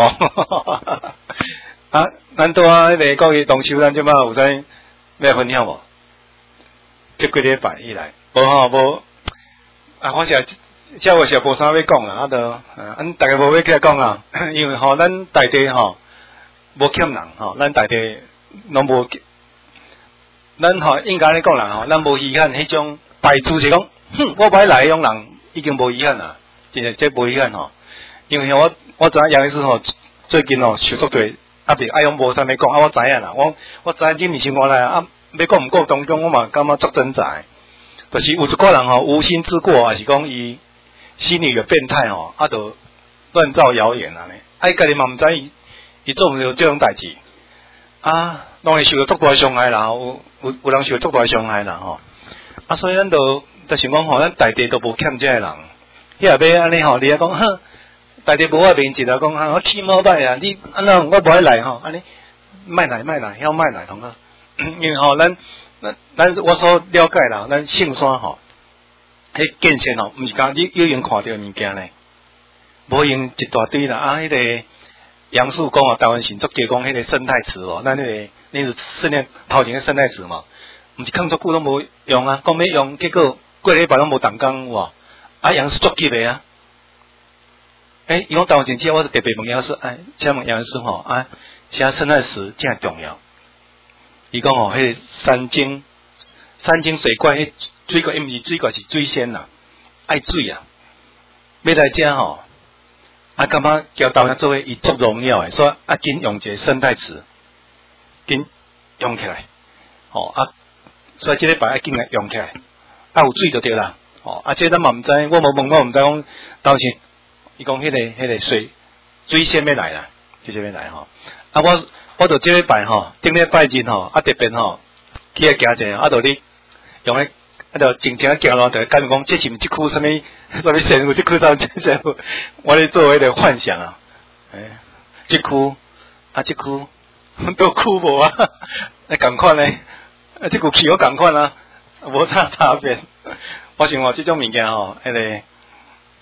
啊，咱拄啊迄个讲伊同修，咱即摆有啥要分享无？即几礼拜以来，无吼无，啊，我是即我是无啥要讲啦，啊都，啊，大家无要起来讲啦，因为吼咱大地吼。无欠人吼，咱大地拢无，咱吼应该咧讲人吼，咱无遗憾迄种败处是讲，哼，我歹来迄种人已经无遗憾啦，真诶这无遗憾吼。因为我我知影杨医师吼最近吼受足对压力，啊，用无啥物讲，啊，我知影啦，我我知影人民生活来啊，要讲毋过当中，我嘛感觉足挣扎，就是有一个人吼无心之过，还是讲伊心理有变态吼，啊，就乱造谣言安尼，啊，伊家己嘛毋知伊。伊做毋着这种代志，啊，拢会受到足大伤害啦，有有有人受到足大伤害啦吼，啊，所以咱就就想讲吼，咱大地都无欠这个人，迄也要安尼吼，你啊讲，哼，大地无我面子啊，讲哈，我气毛歹啊，你安那我无爱来吼，安尼，卖来卖来，遐卖来同啊，因为吼，咱咱咱我所了解啦，咱圣山吼，迄建设吼，毋是讲你有用看到物件咧，无用一大堆啦，啊，迄、那个。杨树讲啊，台湾神足加讲迄个生态池哦，咱迄、那个那是四年头前个生态池嘛，毋是抗足久拢无用啊，讲要用，结果过礼拜拢无动工哇，啊杨树足急的啊，诶、欸，伊讲台湾神之后，我就特别问杨树，哎，请问杨树吼啊，现在生态池真重要，伊讲吼，迄、那个三井三井水怪，迄水怪，伊毋是水怪是水仙啦，爱水啊，要来遮吼。啊，感觉交台湾作为伊足荣耀诶，所以啊，紧用一个生态池，紧用起来，哦啊，所以即礼拜爱紧来用起来，啊有水就对啦，哦啊，这咱嘛毋知，我无问，我毋知讲当时，伊讲迄个迄个水水仙要来啦，就这边来吼，啊我我就即礼拜吼，顶礼拜日吼，啊特别吼，去遐行者，啊就你用咧。啊，就真正行路，就感觉讲，这是毋即区什么什么神户，即区啥神户，我咧做迄个幻想啊，诶、欸，即区啊，即区都区无啊，啊，共款咧，啊，即区气候共款啊，无啥差别。我想话即种物件吼，迄、那个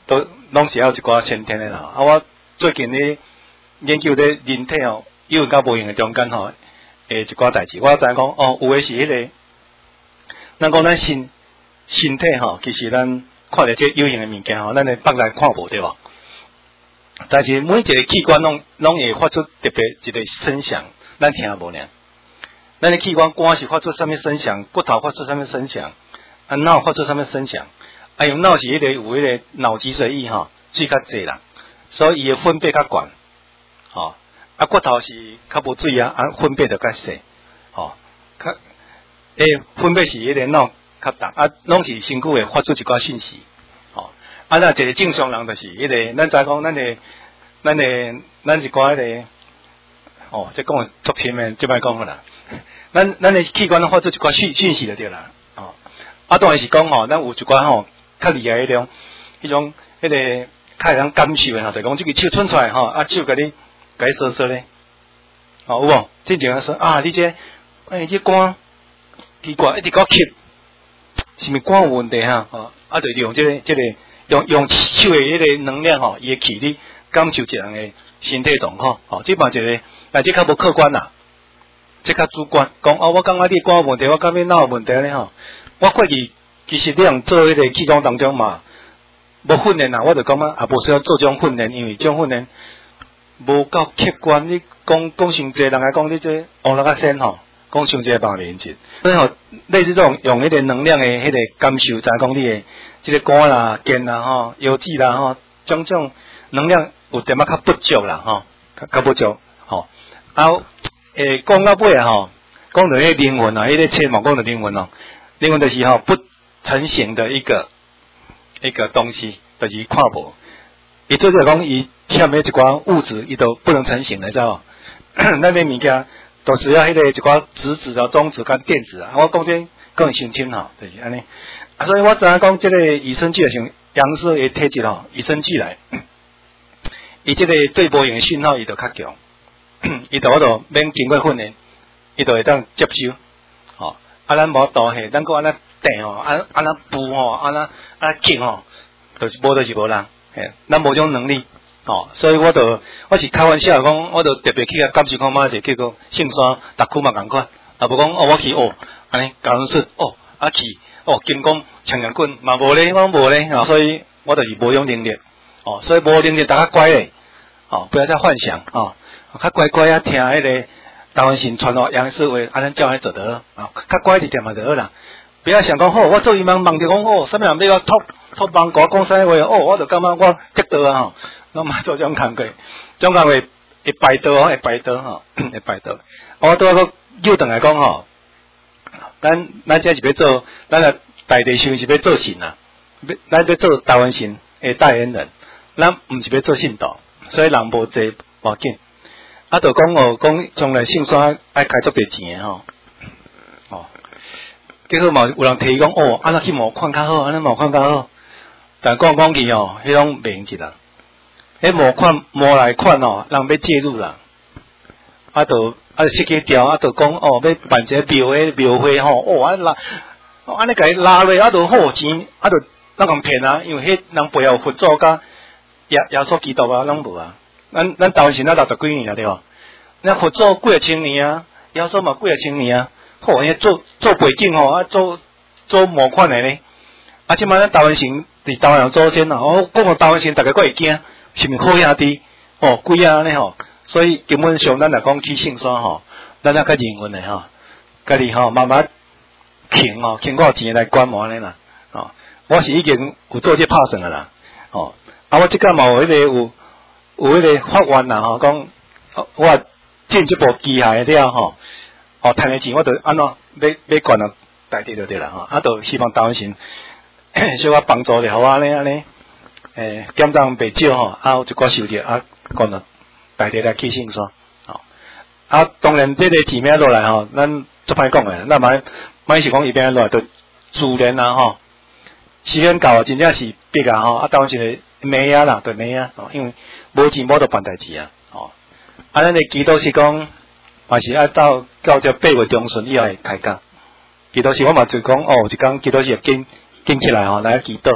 都拢是要有一寡先天的啦。啊，我最近咧研究咧人体吼有用甲无用的中间吼，诶一寡代志，我知影讲哦，有诶是迄、那个，咱讲咱身身体吼，其实咱看着这有用的物件吼，咱咧放来看无对无？但是每一个器官拢拢会发出特别一个声响，咱听无呢？咱的器官肝是发出啥物声响，骨头发出啥物声响，啊脑发出啥物声响，啊用脑是迄个有迄个脑脊髓液吼，水较济啦，所以伊的分泌较悬，吼、哦、啊骨头是较无水啊，啊分泌就较细，吼、哦、较诶分泌是迄个脑较重，啊拢是身躯会发出一寡信息，吼、哦、啊那一个正常人就是迄、那个，咱知讲咱的咱的咱一寡迄个，哦这讲足深诶，即摆讲好啦。咱咱的器官拢发出一寡讯讯息就对啦，哦，啊当然是讲吼，咱有一寡吼较厉害迄种，迄种迄、那个较会通感受的吼，就讲、是、这个手伸出来吼，啊手甲你甲你搔搔咧，哦有无？正常说啊，你这哎这肝奇怪一直搞吸，是毋是肝有问题哈？哦，啊就用这个这个用用手的迄个能量吼，伊会去你感受一个人的身体状况，哦，这嘛一个，但这较无客观啦。即较主观，讲哦，我感觉你肝有问题，我感觉脑有问题咧吼。我过去其实你用做迄个气功当中嘛，无训练啊，我就感觉也无需要做这种训练，因为这种训练无够客观。你讲讲伤济，人来讲你这乌那个先吼，讲伤济帮连接。所以吼，类似这种用迄个能量的迄个感受，就讲你的即个肝啦、筋啦、吼、腰子啦、吼，种种能量有点仔较不足啦，吼，较较不足，吼，啊。诶，讲到尾啊吼，讲到迄个灵魂啊，迄、那个切毛讲到灵魂哦，灵魂就是吼不成形的一个一个东西，就是看无。伊做就是讲伊欠的一寡物质，伊都不能成形的，知道无？那边物件都是要迄个一寡质子啊、中子跟电子啊。我讲这更先清吼，就是安尼。啊，所以我知影讲这个与生俱来像阳寿的体质吼，与生俱来，伊这个对无用的讯号伊就较强。伊就我就免经过训练，伊就会当接收，吼、哦。啊，咱无度嘿，咱个安那定吼，安安那步吼，安那安那劲吼，就是无就是无人，嘿，咱无种能力，吼、哦。所以我就我是开玩笑讲，我就特别去甲感受看嘛，就叫做圣山逐区嘛共款，啊无讲哦，我去学安尼教人说哦，啊去哦金光长阳棍嘛无咧，我无咧，哦，所以我就是无种能力，哦，所以无能力大家乖咧，哦，不要再幻想，哦。较乖乖啊，听迄个台湾神传哦，杨氏话，安尼照安尼做得啊，较乖一点嘛就好啦。不要想讲好，我做伊忙忙着讲哦，啥物人要我托托帮我讲啥话哦，我就感觉我得到啊吼，我嘛做这种工课，这种工课会败道哦，会败道吼，会败道。我拄啊个又等来讲吼，咱咱这是要做，咱个大地上是要做神啊，要咱要做台湾神的代言人，咱毋是要做信道，所以人无济无要紧。啊，就讲哦，讲将来圣山爱开足侪钱吼，哦，结果嘛有人提讲哦，安那去毛款较好，安尼毛款较好，但讲讲去哦，迄种袂用一啦，迄毛款毛来款哦，人要介入啦，啊，就啊设计条，啊，就讲哦，要办一个庙诶庙会吼，哦，安拉，哦，安尼甲伊拉落，啊，就好钱，啊，就咱共骗啊，因为迄人背后佛祖甲耶耶稣基督啊，拢无啊。咱咱台湾神啊六十几年啊对吧？咱佛祖几啊千年啊，耶稣嘛几啊千年啊，好，迄做做背景吼，啊做做模款的咧。啊，即摆咱台湾神伫台湾人祖先啊，哦，讲到台湾神，大家佫会惊，是毋好兄弟？哦，贵啊安尼吼，所以根本上咱来讲去圣山吼，咱啊较人文的吼，家己吼慢慢请吼，请我钱来观摩安尼啦。哦，我是已经有做这拍算的啦。哦，啊，我即个嘛有迄个有。有迄个法院啦吼，讲我进一步机械了吼，哦，趁的钱我就安怎要要管到大地就对啦吼，啊，就希望台湾神小可帮助咧，互我安尼安尼，诶，减重袂少吼，啊，有一寡收入啊，管到大地来去圣山，吼，啊，当然这个钱名落来吼，咱做歹讲诶，咱买买是讲伊边落来就自然啦吼，时间到真正是逼啊吼，啊，台湾神的妹啊啦，对妹啊，哦，因为无钱无得办代志啊，哦，啊，咱的祈祷是讲，嘛是爱到到这八月中旬以后会开工。祈祷是我嘛就讲，哦，一工祈祷是紧紧起来吼，来祈祷，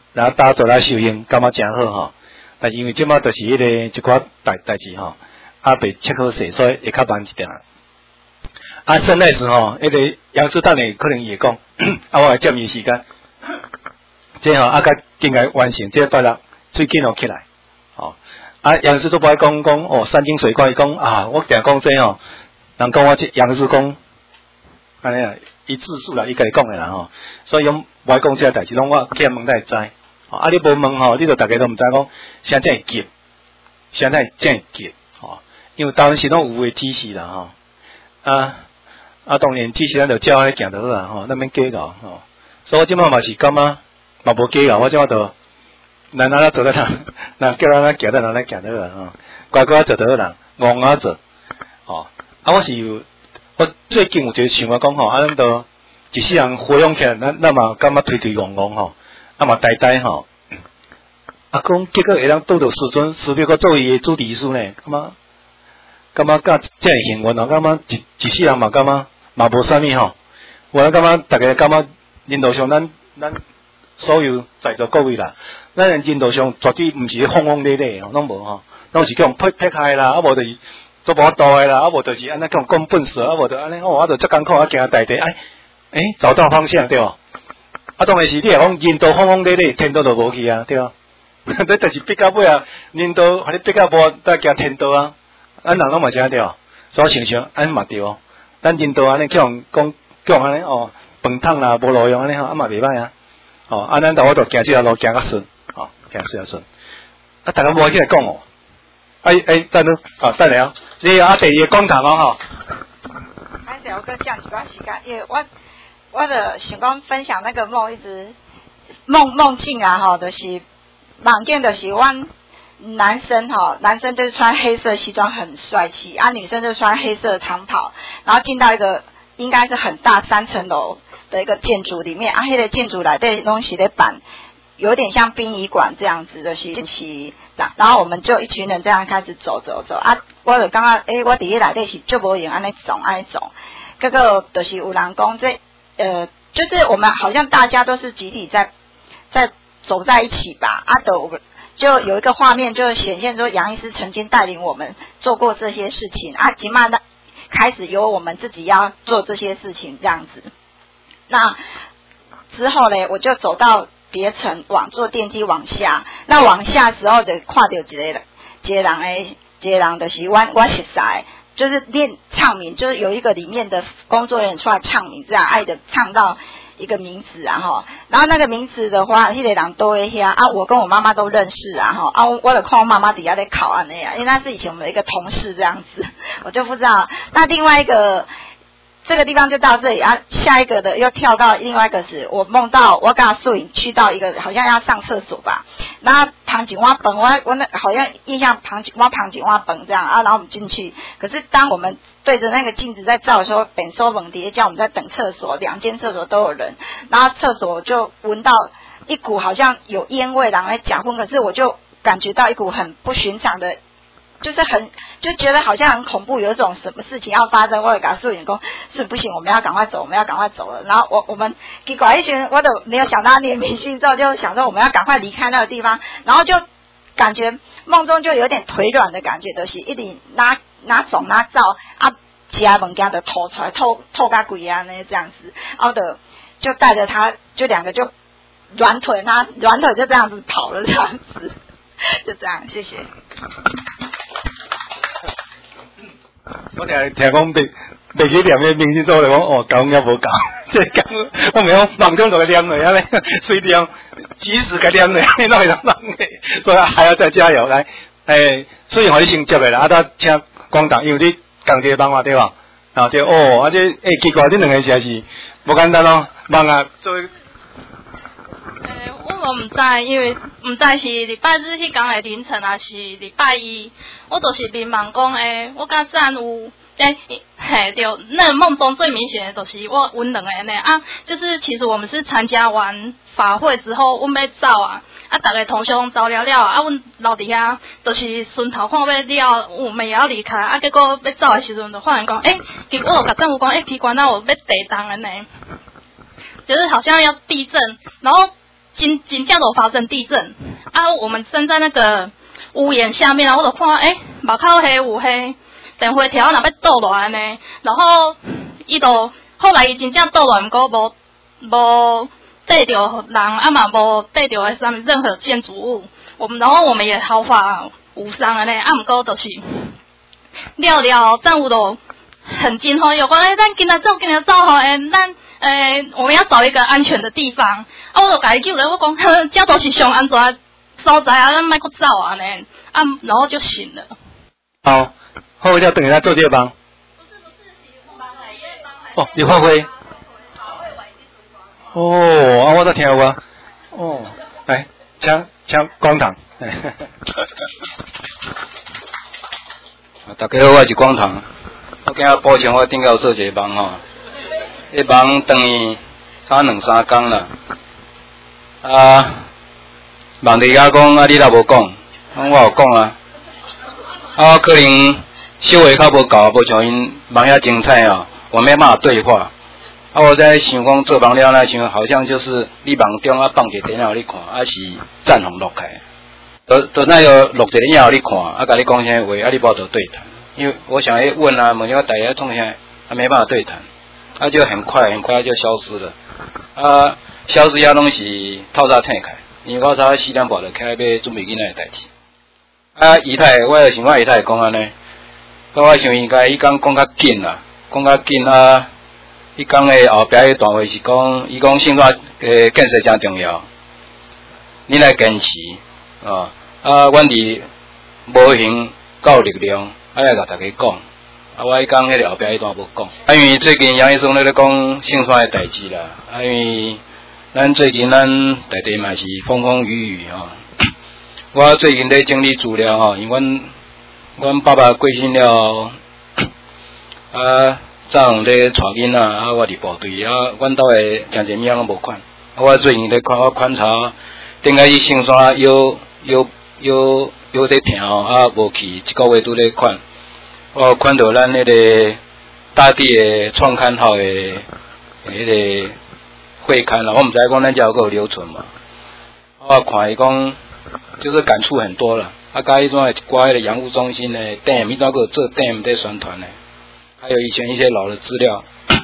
然后大家做来修行，感觉真好吼。但是因为即马就是迄个一寡代代志吼，啊被切好势，所以会较慢一点。啊，圣诞时吼，迄个杨师等下可能也讲，啊，我来占伊时间。即吼啊，甲应该完成即个拜六最紧哦起来，吼。啊，杨师都不爱讲讲哦，山清水怪，伊讲啊，我定讲这吼，人讲我这杨师讲，安尼啊，伊自述啦，伊家己讲诶啦吼，所以用我爱讲这个代志，拢我去问才会知。啊，你无问吼，你就大家都毋知讲，啥才会急，啥才才会急，吼，因为当时拢有诶指示啦吼，啊啊，当然指示咱就照迄行就好啦吼，咱免计较吼，所以我即摆嘛是感觉嘛无计较，我即摆就。咱哪啦做得啦？那叫咱行得，咱来行得啦吼，乖乖做得啦，憨啊做，吼。啊，我是有，我最近有一个想法讲吼，啊，咱都一世人培养起来，咱咱嘛感觉推推戆戆吼，啊嘛呆呆吼。啊，讲结果会当拄到师尊，师表个做伊诶主持师呢，感觉感觉甲真会幸运哦，感觉一一世人嘛感觉嘛无啥物吼。我感觉大家感觉领导上咱咱。所有在座各位啦，咱人人道上绝对毋是轰轰烈烈吼，拢无吼，拢是讲撇撇开啦，啊无就是做无道诶啦，啊无就是安尼讲讲笨死，啊无就安尼哦，啊就足艰苦啊行大地，哎哎找到方向对无？啊当然是你若讲人道轰轰烈烈，天道就无去啊，对无？你就是逼到尾啊，人道还你逼到无再行天道啊，咱人拢嘛是安对，所以想想安嘛对，咱人道安尼叫人讲叫人安尼哦，饭桶啦无路用安尼吼，啊嘛袂歹啊。哦，啊，咱头我就行这条路行较顺，哦，行这条顺。啊，大家无起来讲哦。哎哎，等等，啊，等下，你啊第二个讲堂哦吼。 歹势，我搁占一寡时间，因为我我的想讲分享那个梦，一直梦梦境啊，吼，就是梦见的是阮男生哈，男生就是穿黑色西装很帅气，啊，女生就穿黑色长袍，然后进到一个应该是很大三层楼的一个建筑里面，啊，迄个建筑内底东西咧办，有点像殡仪馆这样子的是是，然后我们就一群人这样开始走走走，啊，我就感觉诶，我伫迄内底是足无用安尼走安尼走，结果就是有人讲这呃，就是我们好像大家都是集体在在走在一起吧，啊，都就有一个画面就显现说杨医师曾经带领我们做过这些事情，啊，起码呢开始由我们自己要做这些事情这样子。那之后呢，我就走到别层，往坐电梯往下。那往下时候就看到一个人，一个人诶，一个人就是我我熟悉，就是练唱名，就是有一个里面的工作人员出来唱名，这样爱的唱到一个名字啊哈。然后那个名字的话，那个人都会遐啊，我跟我妈妈都认识啊哈。啊，我就看我妈妈底下在考案那样，因为那是以前我们的一个同事这样子，我就不知道。那另外一个。这个地方就到这里啊，下一个的又跳到另外一个是，我梦到我跟他摄影去到一个好像要上厕所吧，然后旁景挖崩，我我那好像印象旁景挖旁景挖崩这样啊，然后我们进去，可是当我们对着那个镜子在照的时候，本收猛碟叫我们在等厕所，两间厕所都有人，然后厕所就闻到一股好像有烟味，然后假昏，可是我就感觉到一股很不寻常的。就是很就觉得好像很恐怖，有一种什么事情要发生，我也告诉员工是不行，我们要赶快走，我们要赶快走了。然后我我们结果一群我都没有想到念迷信之后，就想说我们要赶快离开那个地方，然后就感觉梦中就有点腿软的感觉，就是一直拿拿手拿照啊，其他物件就吐出来，吐吐甲鬼啊那这样子，然后的就带着他，就两个就软腿，那软腿就这样子跑了这样子，就这样，谢谢。 我听听讲别别去念个名字做来讲，哦，讲也无讲，即讲我咪讲梦中就念落安尼，随便即时该念落，你哪会当梦的？所以还要再加油来，诶，虽然我你先接的啦，啊，咱请广大，因为你讲这个梦话对吧？啊对哦，啊这诶奇怪，这两个实在是无简单咯，梦啊做。诶， 我毋知，因为毋知是礼拜日迄天的凌晨，还是礼拜一，我就是迷茫讲诶，我甲赞有诶，嘿，对，那个梦中最明显的就是我阮两个呢啊，就是其实我们是参加完法会之后，阮要走啊，啊，逐个同学拢走了了啊，阮留伫遐，就是顺头看要了，我们也要离开啊，结果要走的时阵就发现讲，诶，结果我甲政府讲，诶，奇怪，那我要地动的呢，就是好像要地震，然后。 真真正都发生地震啊！我们站在那个屋檐下面啊，我就看诶，目口迄有迄电话条若要倒落安尼，然后伊就后来伊真正倒落，毋过无无缀着人，啊嘛无缀着诶啥物任何建筑物。我们然后我们也毫发无伤安尼，啊毋过就是了了政府都很惊慌，有讲诶，咱今仔走，今仔走吼，诶，咱。诶、欸，我们要找一个安全的地方。啊，我就甲伊叫咧，我讲，这都是上安全的所在啊，咱莫搁走啊呢。啊，然后就醒了。 好，后尾要等下做这帮。不是不是，是帮来耶，帮来。哦，你发挥。哦，啊，我都听有啊。哦，来，请请光堂。大家好，我是光堂。我今仔补充我顶下做一个梦吼。迄梦等于差两三工啦，啊，梦伫遐讲啊，你若无讲，我有讲啊，啊，可能修为较无够，无像因梦遐精彩哦，我没办法对话。啊，我在想讲做梦了，那想好像就是你梦中啊放一个电脑你看，啊是战红落开，都都那个录一个影互你看，啊，甲你讲些话，啊，你无得对谈，因为我想要问啊，问些大家创啥，啊没办法对谈。他、啊、就很快很快就消失了，啊，消失遐拢是透早醒开，因为我早四点半就起来要准备囡仔的代志。啊，姨太，我就想我姨太讲安尼，我想应该伊讲讲较紧啦，讲较紧啊，伊讲的后壁迄段话是讲，伊讲生活诶建设真重要，你来坚持啊，啊，阮伫无形够力量，啊来甲大家讲。啊，我讲迄个后壁迄段无讲，啊，因为最近杨医生咧咧讲性酸的代志啦，啊，因为咱最近咱内地嘛是风风雨雨吼、哦，我最近咧整理资料吼，因为阮阮爸爸过身了，啊，早上咧带囡仔，啊，我伫部队，啊，阮兜诶诚侪物仔拢无款，啊，我最近咧看我观察，顶下伊性酸腰腰腰腰在疼吼，啊，无去一个月拄咧款。我看到咱那个大地的创刊号的那个会刊啦，我唔知讲咱家有个留存嘛。我看伊讲就是感触很多啦。啊，甲迄种一挂迄个养护中心的 D M， 伊种个做 D M 在宣传的，还有以前一些老的资料。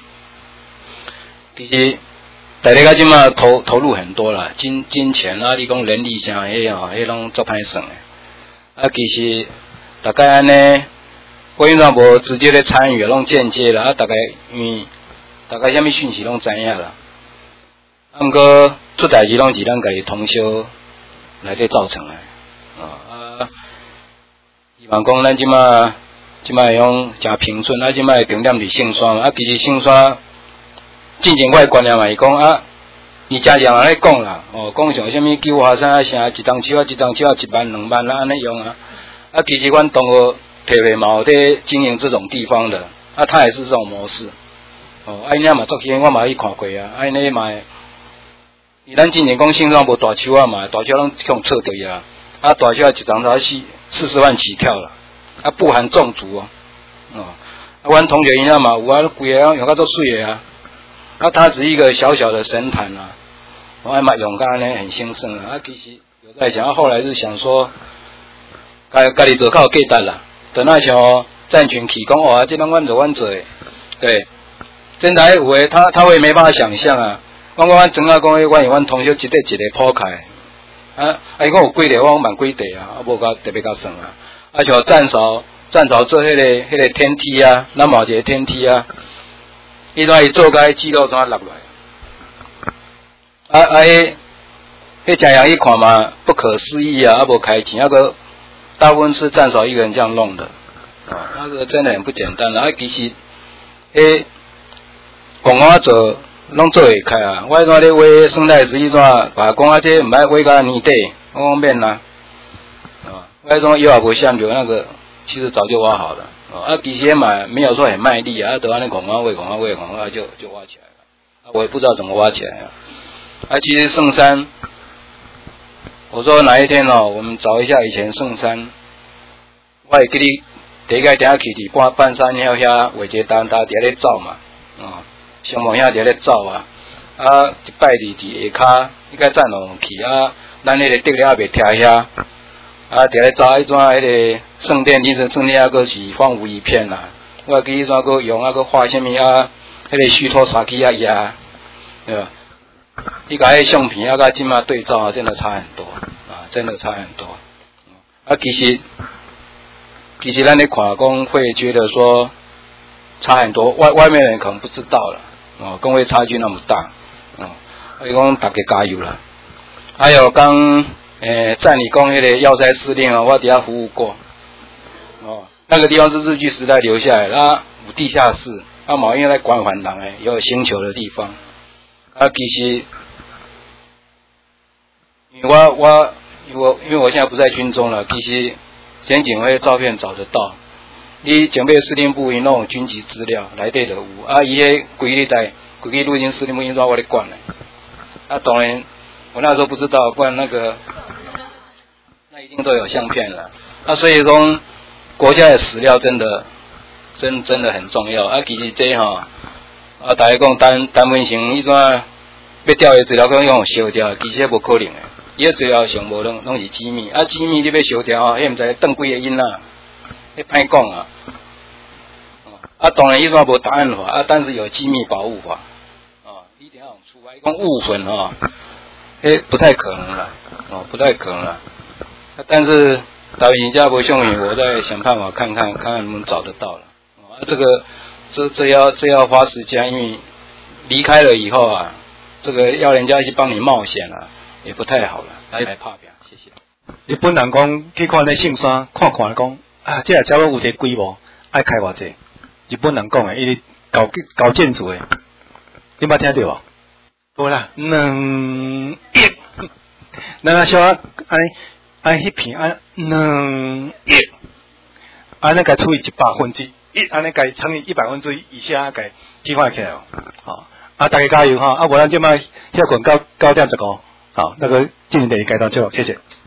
其实大家甲即马投投入很多啦，金金钱啊，你讲人力上迄吼，迄拢做歹算的。啊，其实大概安尼。我因为无直接咧参与，拢间接啦，啊，大概因为大概啥物讯息拢知影啦。啊，毋过出代志拢是咱家己通宵内底造成的，啊，希望讲咱即马即马会用诚平顺，啊，即马会重点伫性酸嘛，啊，其实性酸进前我的观念嘛是讲啊，伊真侪人咧讲啦，哦，讲像啥物救华山啊，啥一张手啊，一张手啊，一万两万啊，安尼用啊，啊，其实阮同学。特别嘛，有在经营这种地方的，啊，他也是这种模式。哦，啊，因遐嘛做起，我嘛去看过啊，啊，因遐嘛，伊咱今年讲性上无大手啊嘛，大手拢用撤掉啊，啊，大手一张才四四十万起跳啦，啊，不含种植哦，哦，啊，阮同学因遐嘛有啊，规个用较做水的啊，啊，它只是一个小小的神坛啊，我还嘛用干呢很兴盛啊，啊，其实有在讲，啊，后来是想说，家家己做较有价值啦。就那像站群起讲哦，这种阮做阮做的，对，真台有诶，他他会没办法想象啊。我我阮庄仔讲，阮阮阮同学一块一个铺开，啊，啊伊讲有几个，我讲万几块啊，啊无甲特别甲算啊。啊像站嫂站嫂做迄、那个迄、那个天梯啊，咱嘛有一个天梯啊，伊怎伊做甲迄肌肉怎落来？啊啊迄迄真人一看嘛，不可思议啊，啊无开钱啊个。大部分是站嫂一个人这样弄的，啊，那个真的很不简单啊！其实，诶，广告做拢做会开啊。我迄咧画生态池，伊怎把讲啊这毋爱画甲泥地，我讲免啦，啊，我迄种油也无像流那个，其实早就挖好了，啊，其实嘛没有说很卖力啊，都安尼广告画、广告画、广告就就挖起来了，啊，我也不知道怎么挖起来啊。啊，其实圣山。我说哪一天哦，我们找一下以前圣山，我会给你第一个等下去伫半半山遐遐画一个单搭伫咧走嘛，啊、哦，上网遐伫咧走啊， 啊一拜二伫下骹，应该站落去啊，咱迄个德了也袂徛遐，啊，伫咧找迄阵迄个圣殿，其实圣殿还阁是荒芜一片啦。我记迄阵阁用啊，阁画啥物啊，迄个虚脱沙机啊压，对吧？伊甲迄相片啊，甲即马对照啊，真的差很多啊，真的差很多。啊，其实其实咱咧看讲会觉得说差很多，外外面人可能不知道了，哦，工会差距那么大，哦，所以讲大家加油啦。还有刚诶赞你讲迄个要塞司令啊，我底下服务过，哦，那个地方是日据时代留下来的，啊，有地下室，啊，毛因在关环廊诶，也有星球的地方，啊，其实因为我我因为我因为我现在不在军中了，其实前警卫照片找得到。你警备司令部因拢有军籍资料，内底就有。啊，伊迄规日在规日陆军司令部因怎我咧管咧？啊，当然我那时候不知道，不然那个那一定都有相片了。啊，所以说国家的史料真的真真的很重要。啊，其实这吼，啊，大家讲单单文成迄阵要调的资料，可能用烧掉，其实无可能的。伊个资料上无拢拢是机密，啊，机密你要烧掉啊，迄毋知断几个音啦。迄歹讲啊，啊当然伊说无档案法啊，但是有机密保护法，啊，一定要除外，讲误混啊，迄不太可能了，哦，不太可能了。啊、但是导演家不幸运，我再想办法看看，看看能不能找得到了。啊，这个这这要这要花时间，因为离开了以后啊，这个要人家去帮你冒险啊，也不太好了，来来拍片，谢谢。 日本人讲去看那圣山，看看讲。啊，这下只有一个规模，爱开偌济？日本人讲诶，伊搞搞建筑诶，你捌听到无？无啦，两亿，咱啊小啊，安安迄片啊，两亿，安尼甲除以一百分之一，安尼甲乘以一百分之一以下，甲计划起来哦。好，啊，大家加油哈！啊，无咱即摆休困到九点十五，好，那个进行第二阶段就好，谢谢。